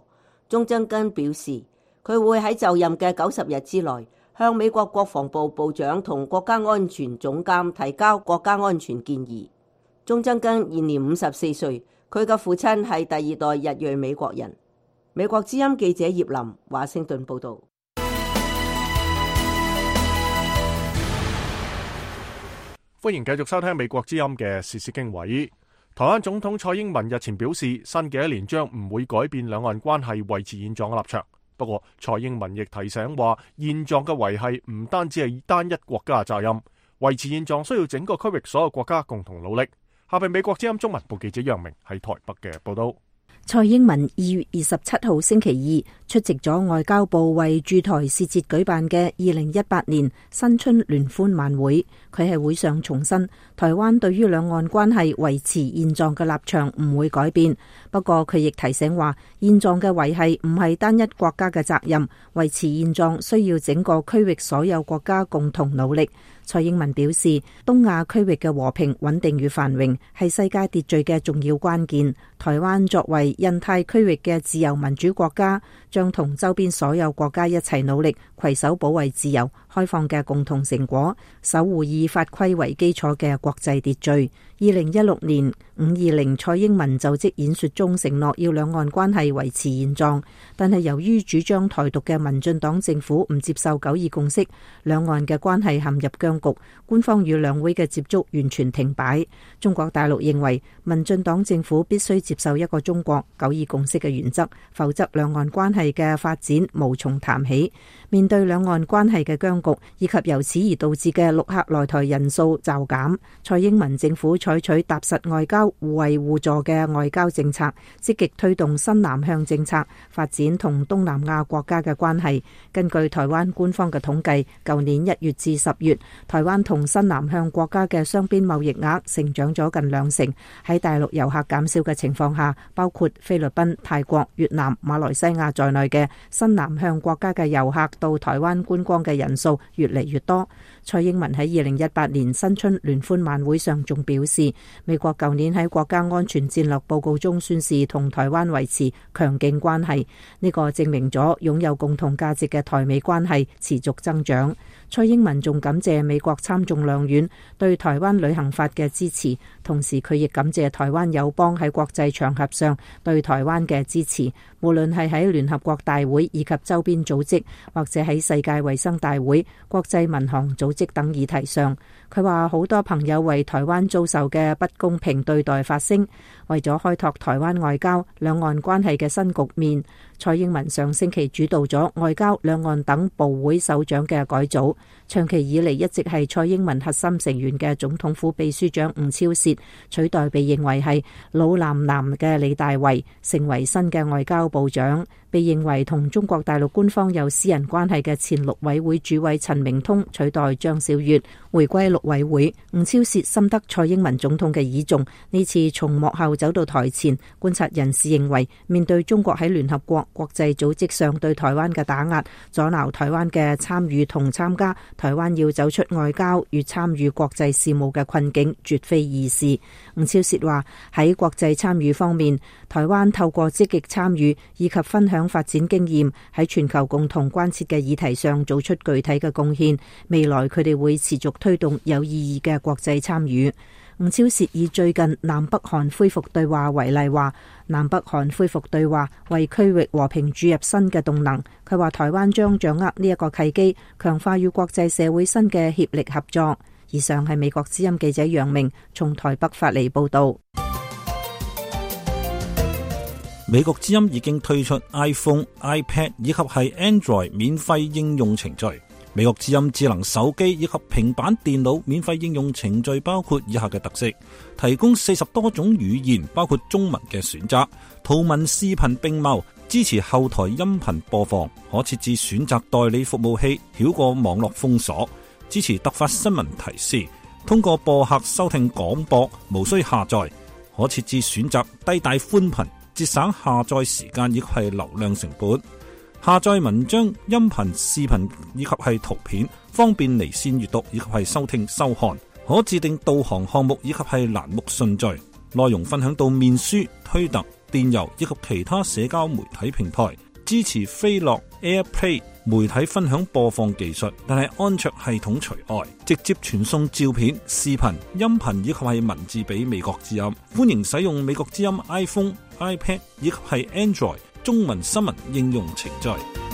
鍾增根表示，佢會喺就任嘅90日之內向美國國防部部長同國家安全總監提交國家安全建議。鍾增根現年54歲，佢嘅父親係第二代日裔美國人。美國之音記者葉林華盛頓報道。 歡迎繼續收聽美國之音嘅時事經緯。台灣總統蔡英文日前表示，新嘅一年將唔會改變兩岸關係維持現狀嘅立場。不過，蔡英文亦提醒話，現狀嘅維繫唔單止係單一國家嘅責任，維持現狀需要整個區域所有國家共同努力。下邊美國之音中文部記者楊明喺台北嘅報道。 蔡英文2月27號星期二出席咗外交部為駐台使節舉辦嘅2018年新春聯歡晚會。佢喺會上重申，台灣對於兩岸關係維持現狀嘅立場唔會改變。不過佢亦提醒話，現狀嘅維繫唔係單一國家嘅責任，維持現狀需要整個區域所有國家共同努力。蔡英文表示，東亞區域嘅和平穩定與繁榮係世界秩序嘅重要關鍵。台灣作為印太區域嘅自由民主國家，將同周邊所有國家一齊努力，攜手保衛自由開放嘅共同成果，守護以法規為基礎嘅國際秩序。2016年520蔡英文就職演說中承諾要兩岸關係維持現狀，但係由於主張台獨嘅民進黨政府唔接受9·2共識，兩岸嘅關係陷入僵局，官方與兩會嘅接觸完全停擺。中國大陸認為民進黨政府必須接受一個中國9·2共識嘅原則，否則兩岸關係嘅發展無從談起。面對兩岸關係嘅僵局，以及由此而導致嘅陸客來台人數驟減，蔡英文政府採取踏實外交、互惠互助嘅外交政策，積極推動新南向政策，發展同東南亞國家嘅關係。根據台灣官方嘅統計，舊年1月至10月，台灣同新南向國家嘅雙邊貿易額成長咗近2成。喺大陸遊客減少嘅情況下，包括菲律賓、泰國、越南、馬來西亞在內嘅新南向國家嘅遊客到台灣觀光嘅人數越嚟越多。蔡英文喺2018年新春聯歡晚會上仲表示，美國舊年喺國家安全戰略報告中宣示同台灣維持強勁關係，呢個證明咗擁有共同價值嘅台美關係持續增長。蔡英文仲感謝美國參眾兩院對台灣旅行法嘅支持，同時佢亦感謝台灣友邦喺國際場合上對台灣嘅支持，無論係喺聯合國大會以及周邊組織，或者喺世界衛生大會、國際民航組織等議題上。佢話好多朋友為台灣遭受嘅不公平對待發聲，為咗開拓台灣外交、兩岸關係嘅新局面，蔡英文上星期主導咗外交、兩岸等部會首長嘅改組。長期以嚟一直係蔡英文核心成員嘅總統府秘書長吳釗燮取代被認為係老男嘅李大維，成為新嘅外交部長。被認為同中國大陸官方有私人關係嘅前陸委會主委陳明通取代張曉月回歸陸委會。吳釗燮深得蔡英文總統嘅倚重，呢次從幕後走到台前。觀察人士認為，面對中國喺聯合國、國際組織上對台灣嘅打壓，阻撓台灣嘅參與同參加，台灣要走出外交與參與國際事務嘅困境，絕非易事。吳釗燮話，喺國際參與方面，台灣透過積極參與以及分享發展經驗，喺全球共同關切嘅議題上做出具體嘅貢獻。未來佢哋會持續推動有意義嘅國際參與。吳釗燮以最近南北韓恢復對話為例，話南北韓恢復對話為區域和平注入新嘅動能。佢話台灣將掌握呢一個契機，強化與國際社會新嘅協力合作。以上係美國之音記者楊明從台北發嚟報道。 美國之音已經推出 iPhone、iPad 以及係 Android 免費應用程序。美國之音智能手機以及平板電腦免費應用程序包括以下嘅特色：提供40多種語言，包括中文嘅選擇，圖文視頻並茂，支持後台音頻播放，可設置選擇代理服務器，繞過網絡封鎖，支持突發新聞提示，通過播客收聽廣播，無需下載，可設置選擇低帶寬頻，節省下載時間以及係流量成本。下載文章、音頻、視頻以及係圖片，方便離線閱讀以及係收聽收看。可自定導航項目以及係欄目順序。內容分享到面書、推特、電郵以及其他社交媒體平台。 支持飛樂 AirPlay 媒體分享播放技術，但係安卓系統除外，直接傳送照片、視頻、音頻以及係文字俾美國之音。歡迎使用美國之音 iPhone、iPad 以及係 Android 中文新聞應用程序。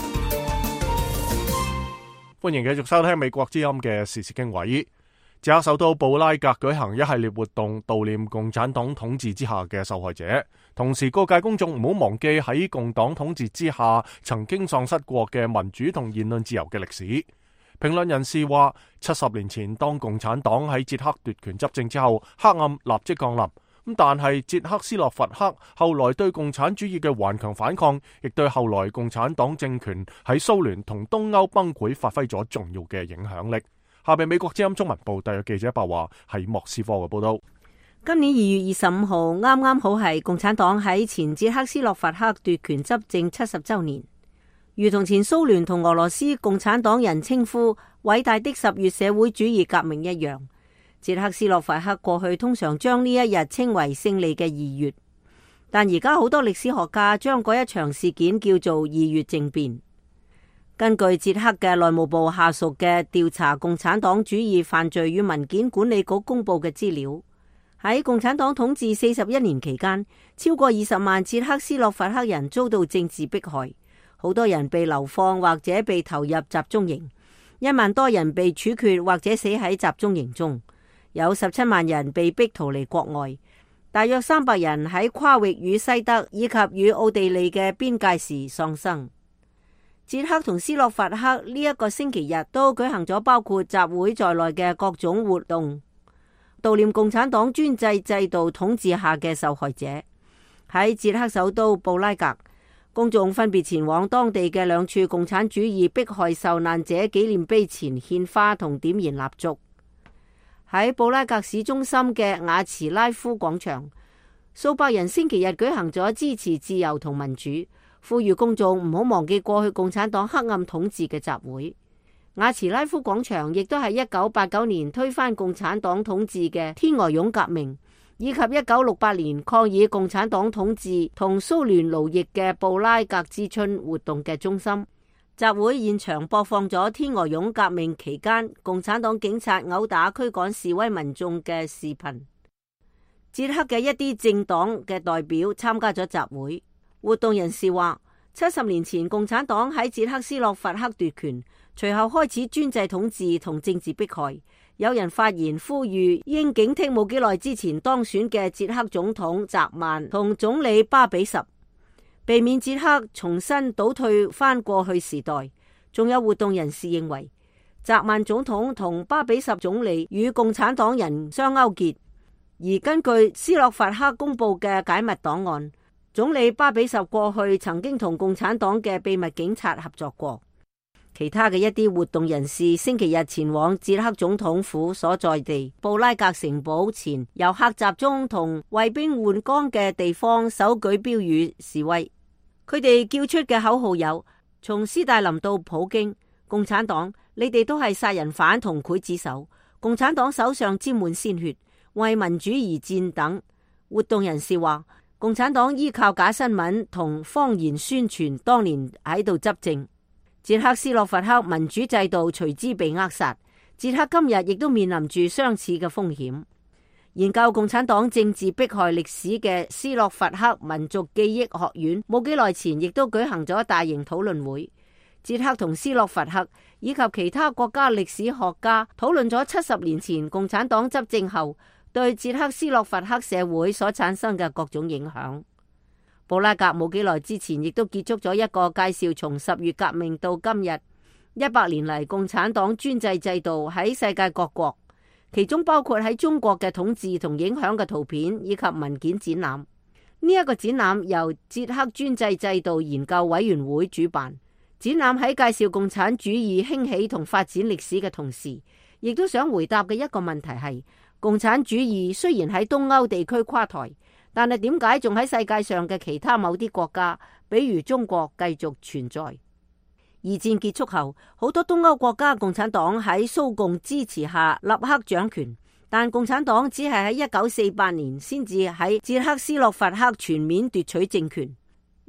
歡迎繼續收聽美國之音嘅時事經緯。捷克首都布拉格舉行一系列活動，悼念共產黨統治之下嘅受害者，同時告誡公眾唔好忘記喺共黨統治之下曾經喪失過嘅民主同言論自由嘅歷史。評論人士話，70年前當共產黨喺捷克奪權執政之後，黑暗立即降臨。但係捷克斯洛伐克後來對共產主義嘅頑強反抗，亦對後來共產黨政權喺蘇聯同東歐崩潰發揮咗重要嘅影響力。下邊美國之音中文部特約記者白話喺莫斯科嘅報道。 今年2月25號啱啱好係共產黨喺前捷克斯洛伐克奪權執政70週年，如同前蘇聯同俄羅斯共產黨人稱呼偉大的10月社會主義革命一樣，捷克斯洛伐克過去通常將呢一日稱為勝利嘅2月，但而家好多歷史學家將嗰一場事件叫做2月政變。根據捷克嘅內務部下屬嘅調查共產黨主義犯罪與文件管理局公布嘅資料，喺共產黨統治41年期間，超過20萬捷克斯洛伐克人遭到政治迫害，好多人被流放或者被投入集中營，1萬多人被處決或者死喺集中營中，有17萬人被逼逃離國外，大約300人喺跨域與西德以及與奧地利嘅邊界時喪生。捷克同斯洛伐克呢一個星期日都舉行咗包括集會在內嘅各種活動，悼念共產黨專制制度統治下嘅受害者。喺捷克首都布拉格，公眾分別前往當地嘅2處共產主義迫害受難者紀念碑前獻花同點燃蠟燭。喺布拉格市中心嘅瓦茨拉夫廣場，數百人星期日舉行咗支持自由同民主，呼籲公眾唔好忘記過去共產黨黑暗統治嘅集會。瓦茨拉夫廣場亦都係1989年推翻共產黨統治嘅天鵝絨革命，以及1968年抗議共產黨統治同蘇聯奴役嘅布拉格之春活動嘅中心。集會現場播放咗天鵝絨革命期間共產黨警察毆打驅趕示威民眾嘅視頻。捷克嘅一啲政黨嘅代表參加咗集會。活動人士話，70年前共產黨喺捷克斯洛伐克奪權，隨後開始專制統治同政治迫害。有人發言呼籲應警惕冇幾耐之前當選嘅捷克總統澤曼同總理巴比什，避免捷克重新倒退翻過去時代。仲有活動人士認為，澤曼總統同巴比什總理與共產黨人相勾結，而根據斯洛伐克公布嘅解密檔案，總理巴比什過去曾經同共產黨嘅秘密警察合作過。其他嘅一啲活動人士星期日前往捷克總統府所在地布拉格城堡前遊客集中同衛兵換崗嘅地方手舉標語示威。佢哋叫出嘅口號有：從斯大林到普京，共產黨，你哋都係殺人犯同劊子手，共產黨手上沾滿鮮血，為民主而戰等。活動人士話，共產黨依靠假新聞同謊言宣傳當年喺度執政，捷克斯洛伐克民主制度隨之被扼殺。捷克今日亦都面臨住相似嘅風險。研究共產黨政治迫害歷史嘅斯洛伐克民族記憶學院冇幾耐前亦都舉行咗大型討論會。捷克同斯洛伐克以及其他國家歷史學家討論咗70年前共產黨執政後對捷克斯洛伐克社會所產生嘅各種影響。布拉格冇幾耐之前亦都結束咗一個介紹從10月革命到今日100年嚟共產黨專制制度喺世界各國，其中包括喺中國嘅統治同影響嘅圖片以及文件展覽。呢一個展覽由捷克專制制度研究委員會主辦。展覽喺介紹共產主義興起同發展歷史嘅同時，亦都想回答嘅一個問題係：共產主義雖然喺東歐地區垮台，但係點解仲喺世界上嘅其他某啲國家，比如中國繼續存在？二戰結束後，好多東歐國家共產黨喺蘇共支持下立刻掌權，但共產黨只係喺1948年先至喺捷克斯洛伐克全面奪取政權。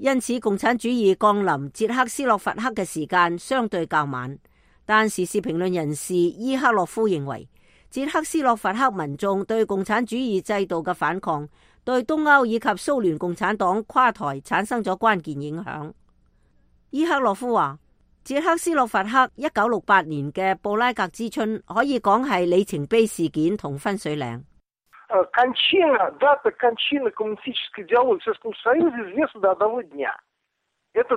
因此共產主義降臨捷克斯洛伐克嘅時間相對較晚。但時事評論人士伊克洛夫認為，捷克斯洛伐克民眾對共產主義制度嘅反抗，對東歐以及蘇聯共產黨垮台產生咗關鍵影響。伊克洛夫話，捷克斯洛伐克1968年嘅布拉格之春可以講係里程碑事件同分水嶺。 Дата кончины коммунистической идеологии в Советском Союзе известна до одного дня. Это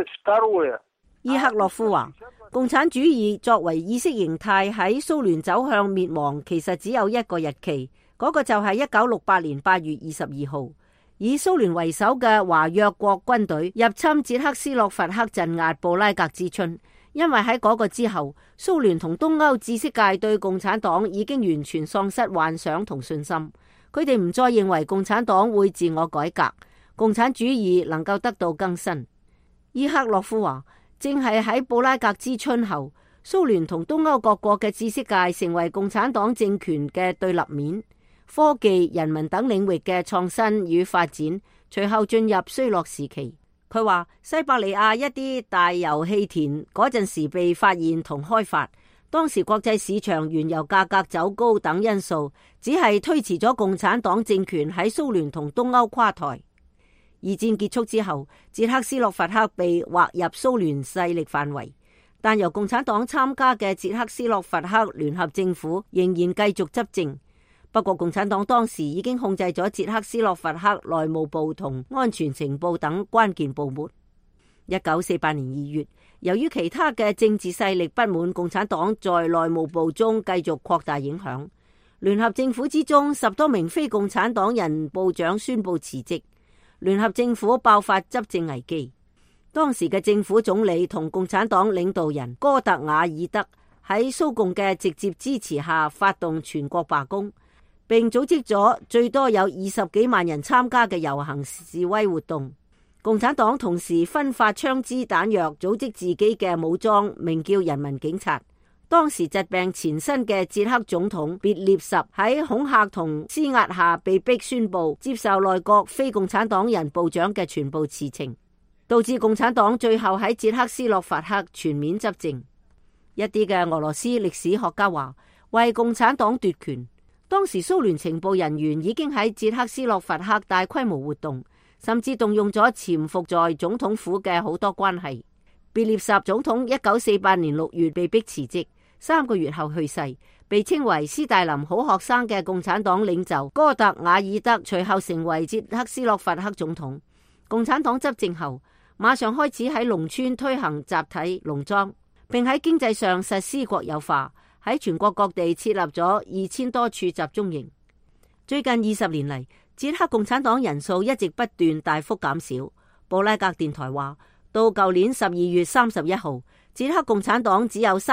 22. 伊克洛夫話，共產主義作為意識形態喺蘇聯走向滅亡，其實只有一個日期，嗰個就係1968年8月22號，以蘇聯為首嘅華約國軍隊入侵捷克斯洛伐克，鎮壓布拉格之春。因為喺嗰個之後，蘇聯同東歐知識界對共產黨已經完全喪失幻想同信心，佢哋唔再認為共產黨會自我改革，共產主義能夠得到更新。伊克洛夫話，正係喺布拉格之春後，蘇聯同東歐各國嘅知識界成為共產黨政權嘅對立面，科技、人文等領域嘅創新與發展隨後進入衰落時期。佢話西伯利亞一啲大油氣田嗰陣時被發現同開發，當時國際市場原油價格走高等因素，只係推遲咗共產黨政權喺蘇聯同東歐垮台。二戰結束之後，捷克斯洛伐克被劃入蘇聯勢力範圍，但由共產黨參加嘅捷克斯洛伐克聯合政府仍然繼續執政。不過共產黨當時已經控制咗捷克斯洛伐克內務部同安全情報等關鍵部門。1948年2月，由於其他嘅政治勢力不滿共產黨在內務部中繼續擴大影響，聯合政府之中10多名非共產黨人部長宣布辭職，聯合政府爆發執政危機。當時嘅政府總理同共產黨領導人哥特瓦爾德喺蘇共嘅直接支持下發動全國罷工，並組織咗最多有20幾萬人參加嘅遊行示威活動。共產黨同時分發槍支彈藥，組織自己嘅武裝，名叫人民警察。當時疾病纏身嘅捷克總統別列什喺恐嚇同施壓下被迫宣布接受內閣非共產黨人部長嘅全部辭呈，導致共產黨最後喺捷克斯洛伐克全面執政。一啲嘅俄羅斯歷史學家話，為共產黨奪權，當時蘇聯情報人員已經喺捷克斯洛伐克大規模活動，甚至動用咗潛伏在總統府嘅好多關係。別列什總統1948年6月被迫辭職，3個月後去世，被稱為斯大林好學生嘅共產黨領袖哥特瓦爾德隨後成為捷克斯洛伐克總統。共產黨執政後，馬上開始喺農村推行集體農莊，並喺經濟上實施國有化，喺全國各地設立咗2000多處集中營。最近20年嚟，捷克共產黨人數一直不斷大幅減少。布拉格電台話，到舊年12月31號，捷克共產黨只有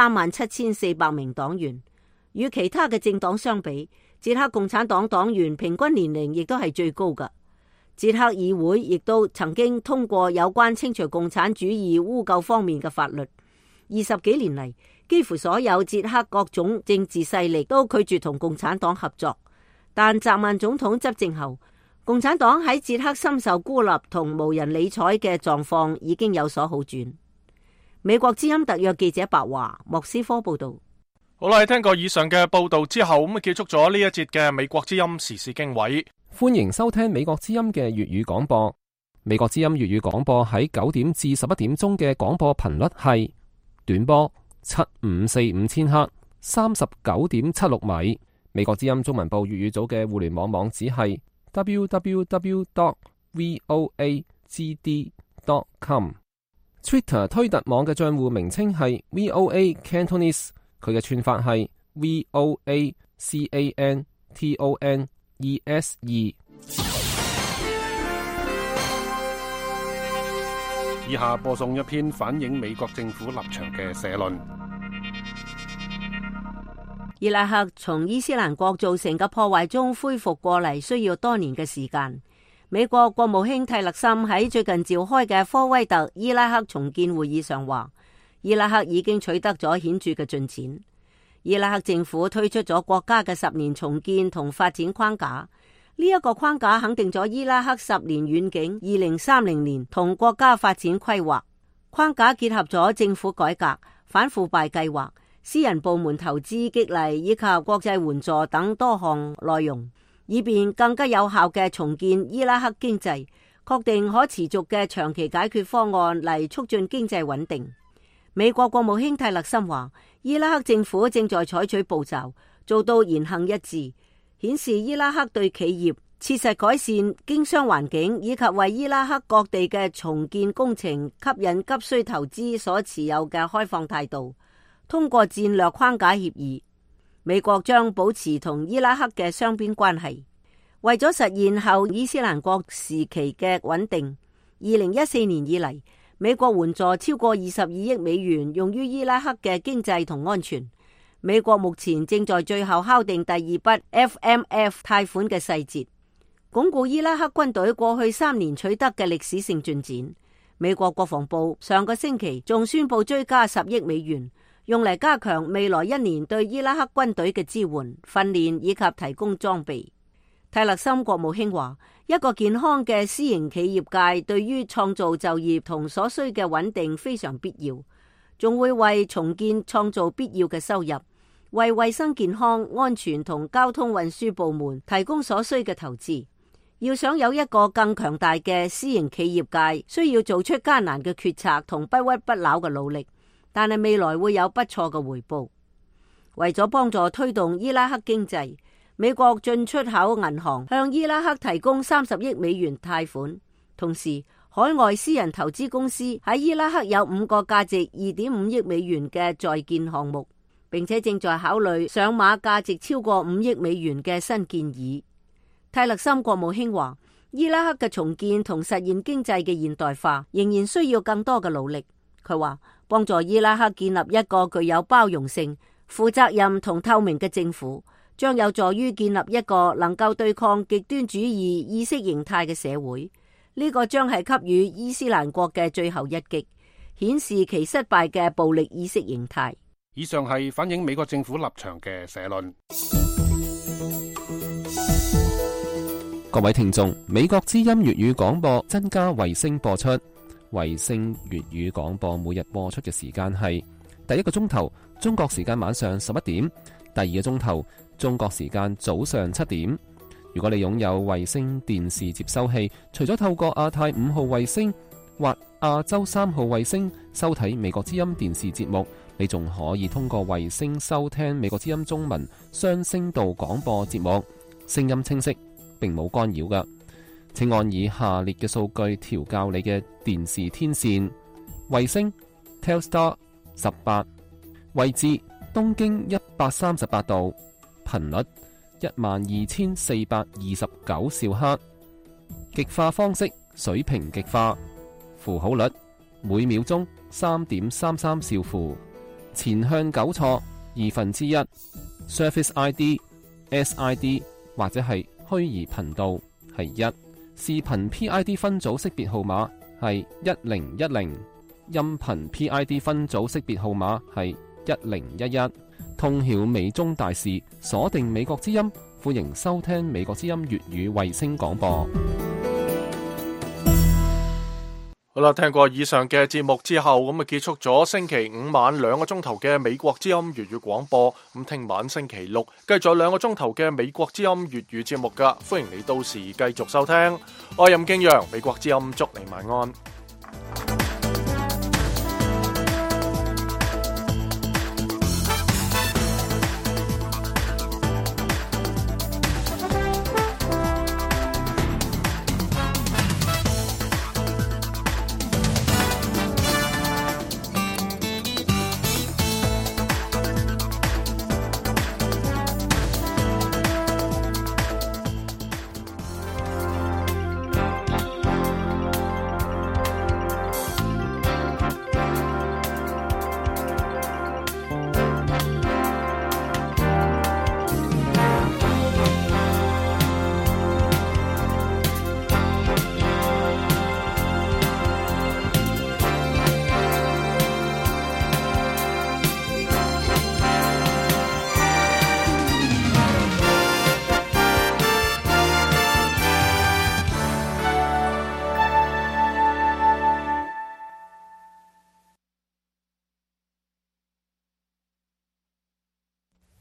37400名黨員。與其他嘅政黨相比，捷克共產黨黨員平均年齡亦都係最高㗎。捷克議會亦都曾經通過有關清除共產主義污垢方面嘅法律。20幾年嚟，幾乎所有捷克各種政治勢力都拒絕同共產黨合作。但澤曼總統執政後，共產黨喺捷克深受孤立同無人理睬嘅狀況已經有所好轉。美國之音特約記者白華，莫斯科報道。 好啦，聽過以上嘅報道之後，咁啊結束咗呢一節嘅美國之音時事經緯。 歡迎收聽美國之音嘅粵語廣播。美國之音粵語廣播喺9點至11點鐘嘅廣播頻率係短波7545千赫39.76米。美國之音中文部粵語組嘅互聯網網址係 www.voagd.com。Twitter 推特網嘅賬戶名稱係 VOA Cantonese， 佢嘅串法係 VOACANTONESE。 以下播送一篇反映美國政府立場嘅社論。 伊拉克從伊斯蘭國造成嘅破壞中恢復過嚟需要多年嘅時間。美國國務卿蒂勒森喺最近召開嘅科威特伊拉克重建會議上話，伊拉克已經取得咗顯著嘅進展。伊拉克政府推出咗國家嘅10年重建同發展框架， 呢一個框架肯定咗伊拉克10年遠景2030年同國家發展規劃。框架結合咗政府改革、反腐敗計劃、私人部門投資激勵以及國際援助等多項內容，以便更加有效嘅重建伊拉克經濟，確定可持續嘅長期解決方案嚟促進經濟穩定。美國國務卿泰勒森話，伊拉克政府正在採取步驟，做到言行一致，顯示伊拉克對企業切實改善經商環境以及為伊拉克各地嘅重建工程吸引急需投資所持有嘅開放態度。通過戰略框架協議，美國將保持同伊拉克嘅雙邊關係。為咗實現後伊斯蘭國時期嘅穩定，2014年以嚟，美國援助超過22億美元用於伊拉克嘅經濟同安全。美國目前正在最後敲定第二筆 FMF 貸款嘅細節，鞏固伊拉克軍隊過去3年取得嘅歷史性進展。美國國防部上個星期仲宣布追加10億美元，用嚟加強未來1年對伊拉克軍隊嘅支援、訓練以及提供裝備。泰勒森國務卿話，一個健康嘅私營企業界對於創造就業同所需嘅穩定非常必要，仲會為重建創造必要嘅收入，為衛生健康、安全同交通運輸部門提供所需嘅投資。要想有一個更強大嘅私營企業界，需要做出艱難嘅決策同不屈不撓嘅努力，但係未來會有不錯嘅回報。為咗幫助推動伊拉克經濟，美國進出口銀行向伊拉克提供30億美元貸款，同時海外私人投資公司喺伊拉克有5個價值2.5億美元嘅在建項目，並且正在考慮上馬價值超過5億美元嘅新建議。泰勒森國務卿話，伊拉克嘅重建同實現經濟嘅現代化仍然需要更多嘅努力。佢話，幫助伊拉克建立一個具有包容性、負責任同透明嘅政府，將有助於建立一個能夠對抗極端主義意識形態嘅社會。呢個將係給予伊斯蘭國嘅最後一擊，顯示其失敗嘅暴力意識形態。 以上係反映美國政府立場嘅社論。 各位聽眾，美國之音粵語廣播增加衛星播出，衛星粵語廣播每日播出嘅時間係第一個鐘頭中國時間晚上11點，第二個鐘頭中國時間早上7點。如果你擁有衛星電視接收器，除咗透過亞太5號衛星或亞洲3號衛星收睇美國之音電視節目，你仲可以通過衛星收聽美國之音中文雙聲道廣播節目，聲音清晰，並冇干擾㗎。請按以下列嘅數據調校你嘅電視天線：衛星 Telstar 18，位置東經138度，頻率12429兆赫，極化方式水平極化，符號率每秒鐘3.33兆符，前向糾錯1/2， Surface ID、SID 或者係虛擬頻道係1，視頻 PID 分組識別號碼係1010，音頻 PID 分組識別號碼係1011。通曉美中大事，鎖定美國之音，歡迎收聽美國之音粵語衛星廣播。 好啦，聽過以上嘅節目之後，咁啊結束咗星期5晚2個鐘頭嘅美國之音粵語廣播。咁聽晚星期6繼續2個鐘頭嘅美國之音粵語節目噶，歡迎你到時繼續收聽。我係任敬陽，美國之音祝你晚安。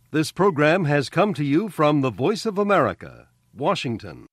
This program has come to you from the Voice of America, Washington.